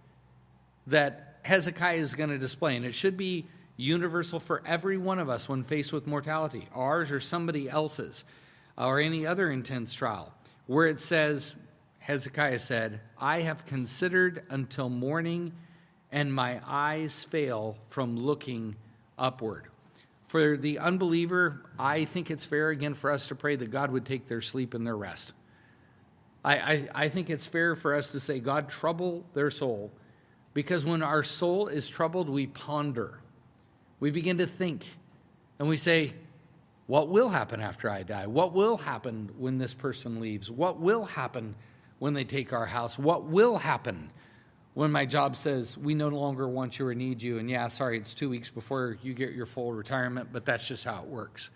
that Hezekiah is going to display. And it should be universal for every one of us when faced with mortality, ours or somebody else's, or any other intense trial, where it says, Hezekiah said, I have considered until morning, and my eyes fail from looking upward. For the unbeliever, I think it's fair again for us to pray that God would take their sleep and their rest. I, I, I think it's fair for us to say, God, trouble their soul, because when our soul is troubled, we ponder. We begin to think, and we say, what will happen after I die? What will happen when this person leaves? What will happen when they take our house? What will happen when my job says, we no longer want you or need you? And yeah, sorry, it's two weeks before you get your full retirement, but that's just how it works.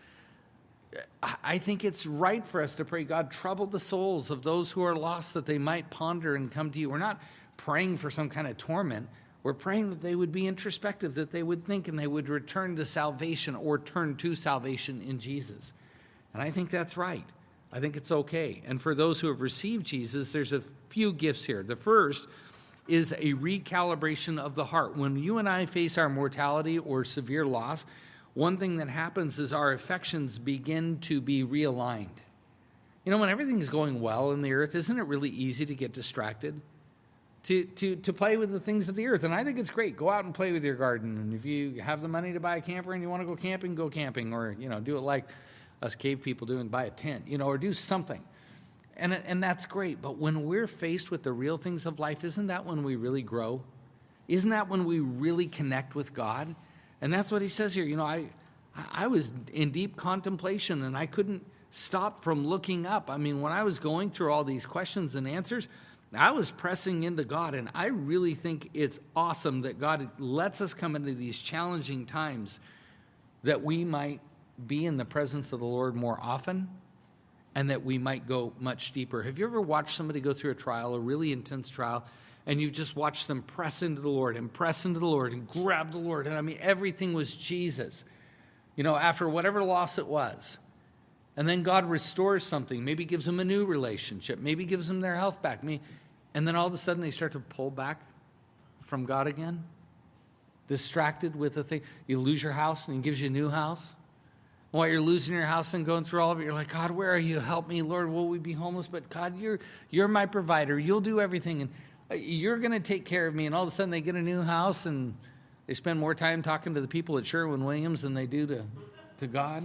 I think it's right for us to pray, God, trouble the souls of those who are lost, that they might ponder and come to you. We're not praying for some kind of torment. We're praying that they would be introspective, that they would think and they would return to salvation or turn to salvation in Jesus. And I think that's right. I think it's okay. And for those who have received Jesus, there's a few gifts here. The first is a recalibration of the heart. When you and I face our mortality or severe loss, one thing that happens is our affections begin to be realigned. You know, when everything's going well in the earth, isn't it really easy to get distracted? To, to, to play with the things of the earth. And I think it's great. Go out and play with your garden. And if you have the money to buy a camper and you want to go camping, go camping. Or, you know, do it like us cave people do and buy a tent, you know, or do something. And, and that's great. But when we're faced with the real things of life, isn't that when we really grow? Isn't that when we really connect with God? And that's what he says here. You know, I, I was in deep contemplation and I couldn't stop from looking up. I mean, when I was going through all these questions and answers, I was pressing into God, and I really think it's awesome that God lets us come into these challenging times that we might be in the presence of the Lord more often and that we might go much deeper. Have you ever watched somebody go through a trial, a really intense trial, and you've just watched them press into the Lord and press into the Lord and grab the Lord? And I mean, everything was Jesus, you know, after whatever loss it was. And then God restores something, maybe gives them a new relationship, maybe gives them their health back. Maybe, and then all of a sudden they start to pull back from God again, distracted with the thing. You lose your house and he gives you a new house. While you're losing your house and going through all of it, you're like, God, where are you? Help me, Lord. Will we be homeless? But God, you're you're my provider. You'll do everything, and you're going to take care of me. And all of a sudden they get a new house and they spend more time talking to the people at Sherwin-Williams than they do to, to God.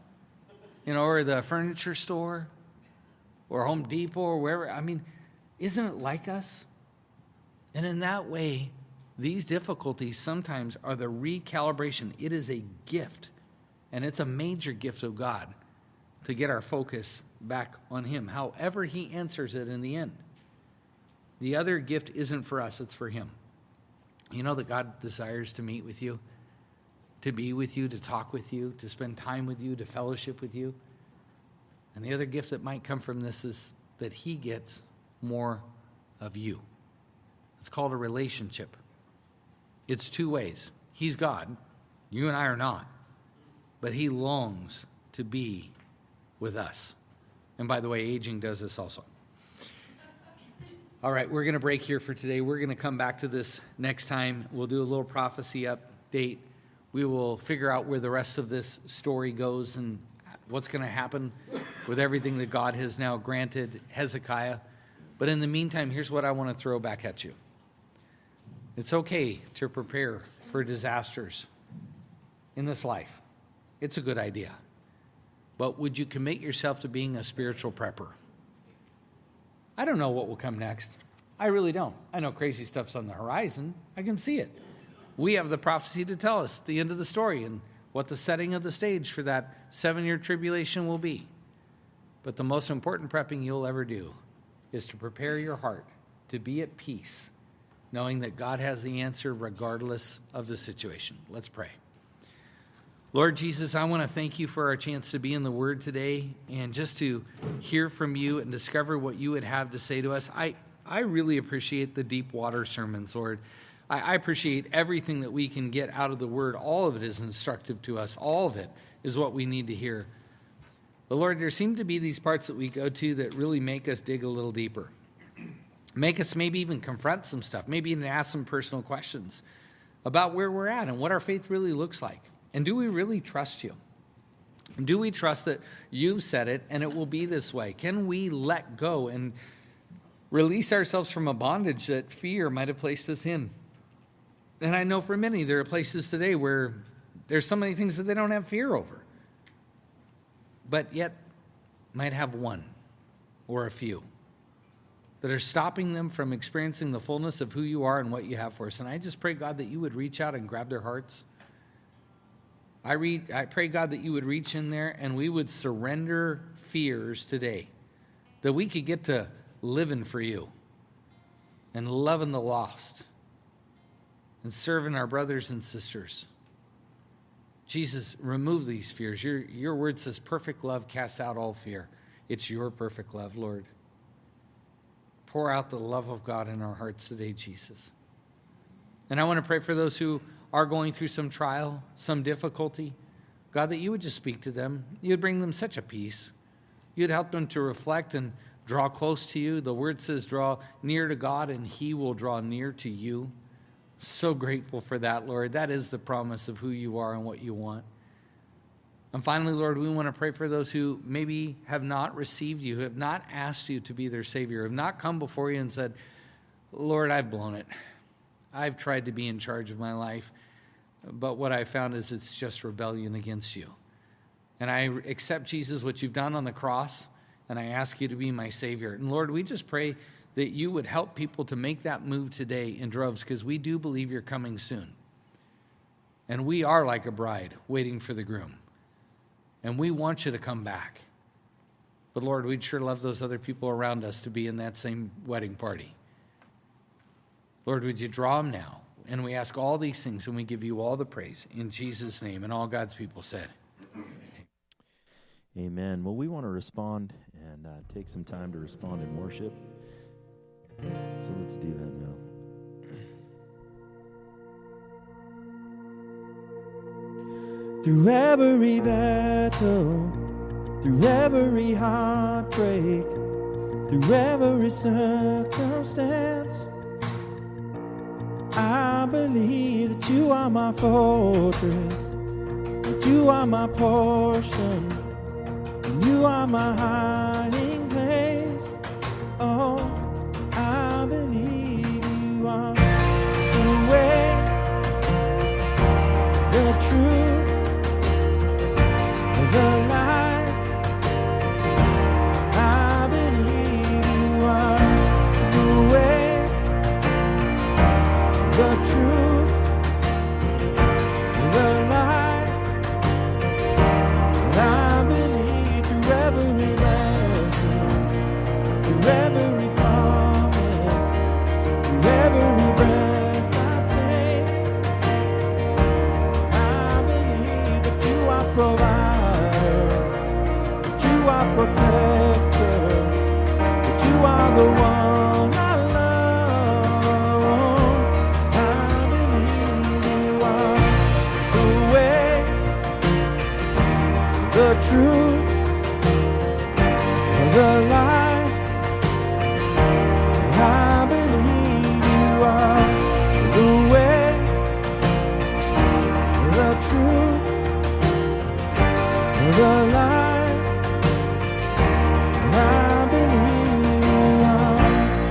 You know, or the furniture store or Home Depot or wherever. I mean, isn't it like us? And in that way, these difficulties sometimes are the recalibration. It is a gift, and it's a major gift of God to get our focus back on him, however he answers it in the end. The other gift isn't for us, it's for him. You know that God desires to meet with you, to be with you, to talk with you, to spend time with you, to fellowship with you. And the other gift that might come from this is that he gets more of you. It's called a relationship. It's two ways. He's God. You and I are not. But he longs to be with us. And by the way, aging does this also. All right, we're going to break here for today. We're going to come back to this next time. We'll do a little prophecy update. We will figure out where the rest of this story goes and what's going to happen with everything that God has now granted Hezekiah. But in the meantime, here's what I want to throw back at you. It's okay to prepare for disasters in this life. It's a good idea. But would you commit yourself to being a spiritual prepper? I don't know what will come next. I really don't. I know crazy stuff's on the horizon. I can see it. We have the prophecy to tell us the end of the story and what the setting of the stage for that seven-year tribulation will be. But the most important prepping you'll ever do is to prepare your heart to be at peace, knowing that God has the answer regardless of the situation. Let's pray. Lord Jesus, I want to thank you for our chance to be in the Word today and just to hear from you and discover what you would have to say to us. I, I really appreciate the deep water sermons, Lord. I, I appreciate everything that we can get out of the Word. All of it is instructive to us. All of it is what we need to hear. But Lord, there seem to be these parts that we go to that really make us dig a little deeper. Make us maybe even confront some stuff. Maybe even ask some personal questions about where we're at and what our faith really looks like. And do we really trust you? Do we trust that you've said it and it will be this way? Can we let go and release ourselves from a bondage that fear might have placed us in? And I know for many there are places today where there's so many things that they don't have fear over, but yet might have one or a few. that are stopping them from experiencing the fullness of who you are and what you have for us. And I just pray, God, that you would reach out and grab their hearts. I read, I pray, God, that you would reach in there and we would surrender fears today, that we could get to living for you and loving the lost and serving our brothers and sisters. Jesus, remove these fears. Your, your word says perfect love casts out all fear. It's your perfect love, Lord. Pour out the love of God in our hearts today, Jesus. And I want to pray for those who are going through some trial, some difficulty. God, that you would just speak to them. You would bring them such a peace. You'd help them to reflect and draw close to you. The word says draw near to God and he will draw near to you. So grateful for that, Lord. That is the promise of who you are and what you want. And finally, Lord, we want to pray for those who maybe have not received you, who have not asked you to be their Savior, have not come before you and said, Lord, I've blown it. I've tried to be in charge of my life, but what I found is it's just rebellion against you. And I accept, Jesus, what you've done on the cross, and I ask you to be my Savior. And Lord, we just pray that you would help people to make that move today in droves, because we do believe you're coming soon. And we are like a bride waiting for the groom. And we want you to come back. But Lord, we'd sure love those other people around us to be in that same wedding party. Lord, would you draw them now? And we ask all these things, and we give you all the praise in Jesus' name. And all God's people said. Amen. Well, we want to respond and uh, take some time to respond in worship. So let's do that now. Through every battle, through every heartbreak, through every circumstance, I believe that you are my fortress, that you are my portion, and you are my hiding place. Oh, I believe you are the way, the truth, the light. I believe you are the way, the truth, the light. I believe through every lesson, through every promise, through every breath I take. I believe that you are provider, that you are protector, that you are the one I love. I believe you are the way, the truth, the light. I believe you are the way, the truth, the light. I believe you are.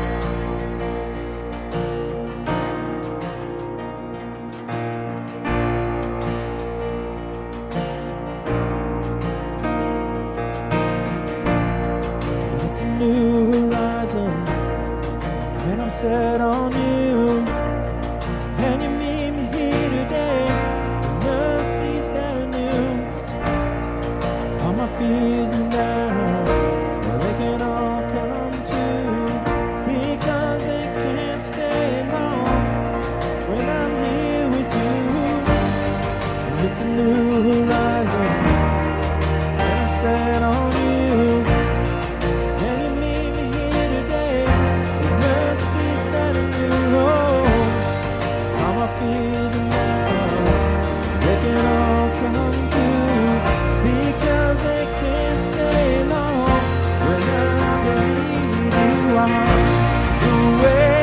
And it's a new horizon, and I'm set on you. And you meet me here today, the mercies that are new. All my fears and doubts, well, they can all come true, because they can't stay long when I'm here with you. And it's a new horizon, and I'm set on you. And you meet me here today, the mercies that are new. Oh, all my fears and doubts, they can all come true, because they can't stay long when I believe you are the way,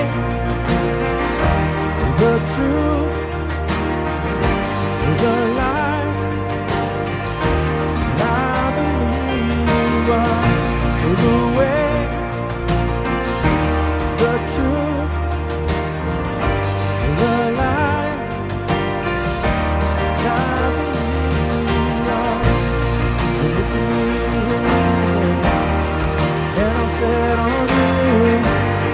the truth, the light. I believe you are the way, the truth, the light. I believe you are. And it's a new horizon, and I'm set on you.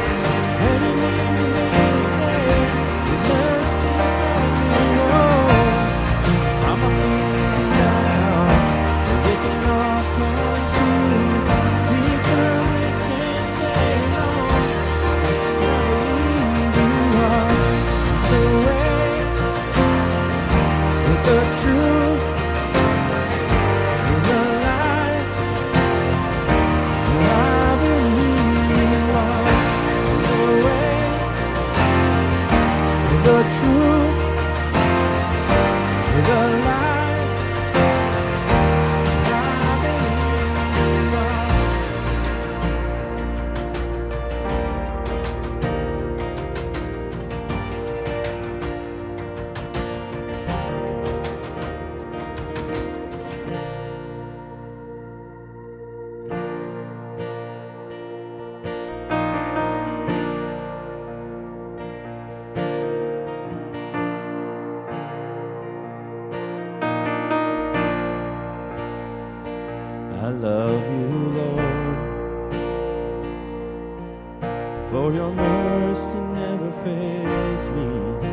for your mercy never fails me.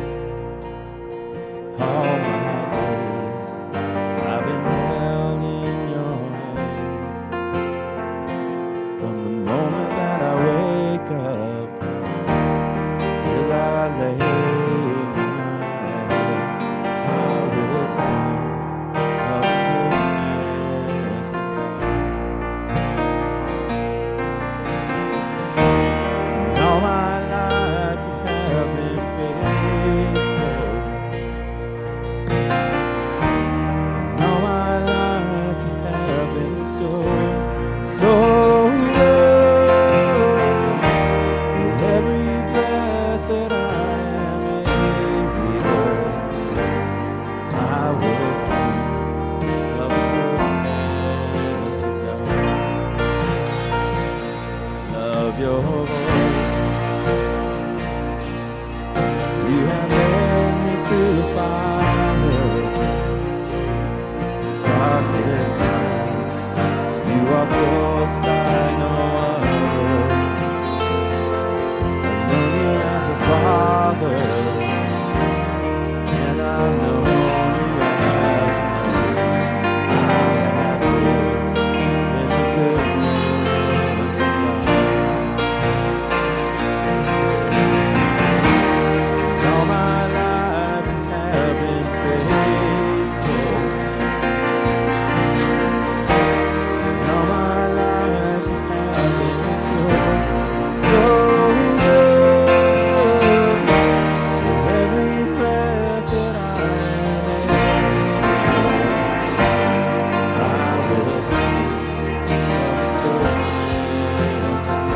All my days I've been held in your hands. From the moment that I wake up till I lay my head, I will sing of the goodness of God. And all my life you have been faithful. And all my life you have been so, so good. With every breath that I am able, I will sing of the goodness of God. Love your voice. You have led me through the fire, darkest night. You are close like no other. I know you as a father, and I know you as a friend. I have lived in the goodness of God. All my life you have been faithful. All my life you have been so, so good. With every breath that I am able, I will sing of the goodness of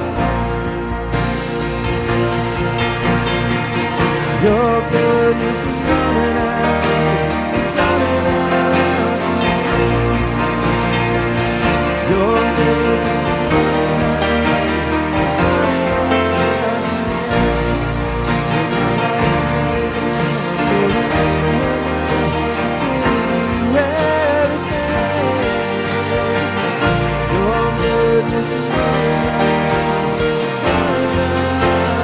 God. Your goodness is running out, it's running out. Your goodness is running out, it's running out. So everything. Your goodness is running out, it's running out.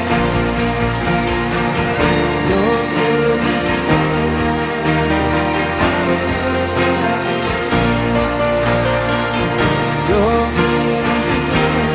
Your goodness is running out. Your goodness is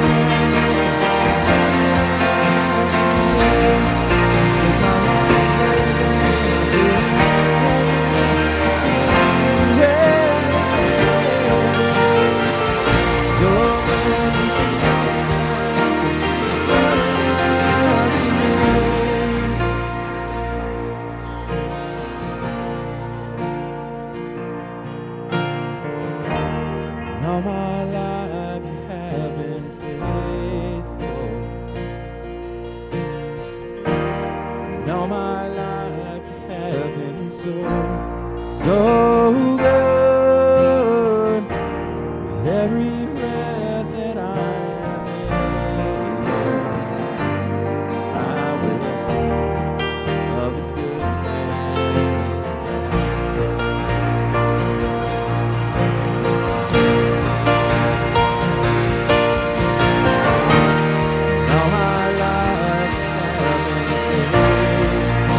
And all my life you have been faithful. And all my life you have been so, so good. With every breath that I am able, I will sing of the goodness of God. All my life you have been faithful.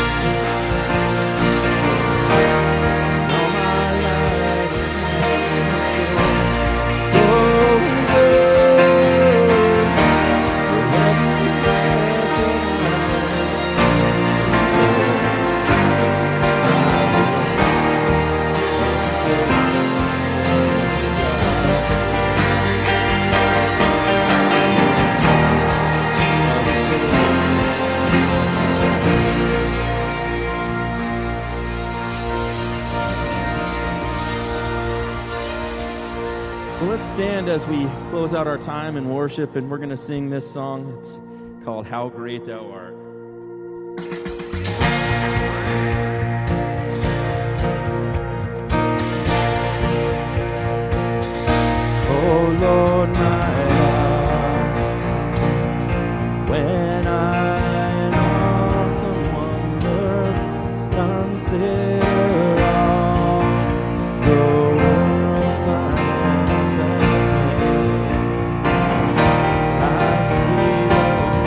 All my life you have been so, so good. With every breath that I Well, let's stand as we close out our time in worship, and we're going to sing this song. It's called How Great Thou Art. Oh Lord, my God, when I in awesome wonder consider all the world thy hands have made, I see the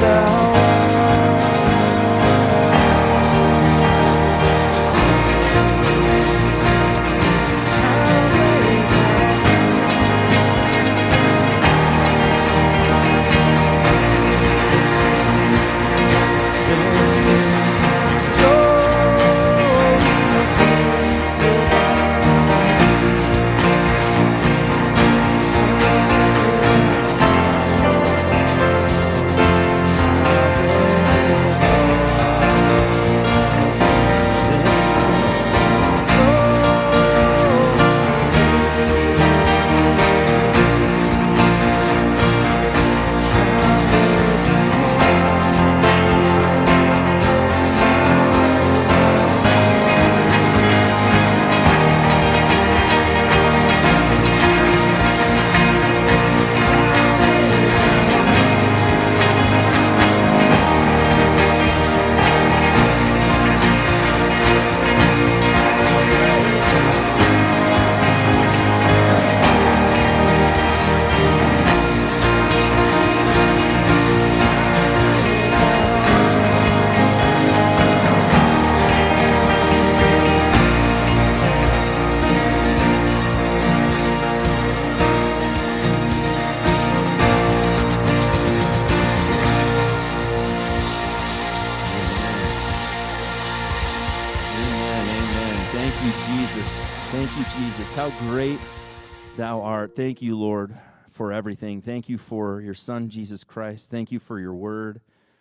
Thank you, Jesus. How great thou art. Thank you, Lord, for everything. Thank you for your Son, Jesus Christ. Thank you for your word.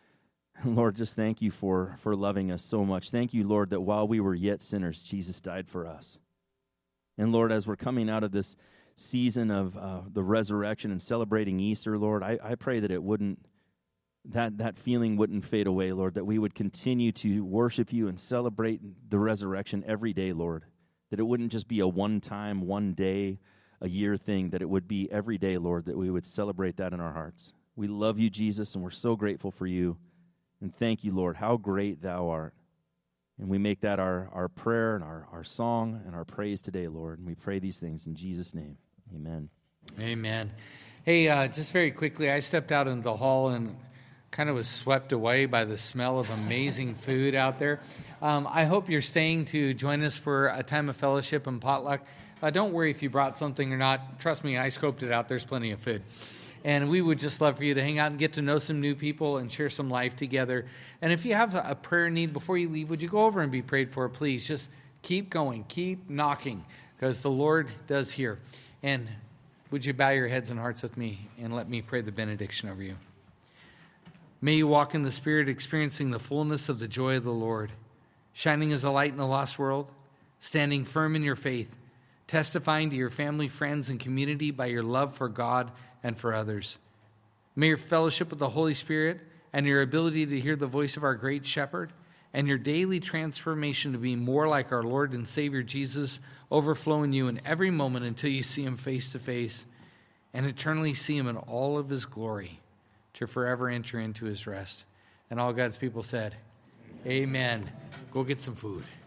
Lord, just thank you for, for loving us so much. Thank you, Lord, that while we were yet sinners, Jesus died for us. And Lord, as we're coming out of this season of uh, the resurrection and celebrating Easter, Lord, I, I pray that it wouldn't, that, that feeling wouldn't fade away, Lord, that we would continue to worship you and celebrate the resurrection every day, Lord, that it wouldn't just be a one-time, one-day, a year thing, that it would be every day, Lord, that we would celebrate that in our hearts. We love you, Jesus, and we're so grateful for you. And thank you, Lord, how great thou art. And we make that our, our prayer and our, our song and our praise today, Lord. And we pray these things in Jesus' name. Amen. Amen. Hey, uh, just very quickly, I stepped out into the hall and kind of was swept away by the smell of amazing food out there. Um, I hope you're staying to join us for a time of fellowship and potluck. Uh, don't worry if you brought something or not. Trust me, I scoped it out. There's plenty of food. And we would just love for you to hang out and get to know some new people and share some life together. And if you have a prayer need before you leave, would you go over and be prayed for, please? Just keep going, keep knocking, because the Lord does hear. And would you bow your heads and hearts with me and let me pray the benediction over you. May you walk in the Spirit, experiencing the fullness of the joy of the Lord, shining as a light in a lost world, standing firm in your faith, testifying to your family, friends, and community by your love for God and for others. May your fellowship with the Holy Spirit and your ability to hear the voice of our great shepherd and your daily transformation to be more like our Lord and Savior Jesus overflow in you in every moment until you see him face to face and eternally see him in all of his glory to forever enter into his rest. And all God's people said, Amen. Amen. Go get some food.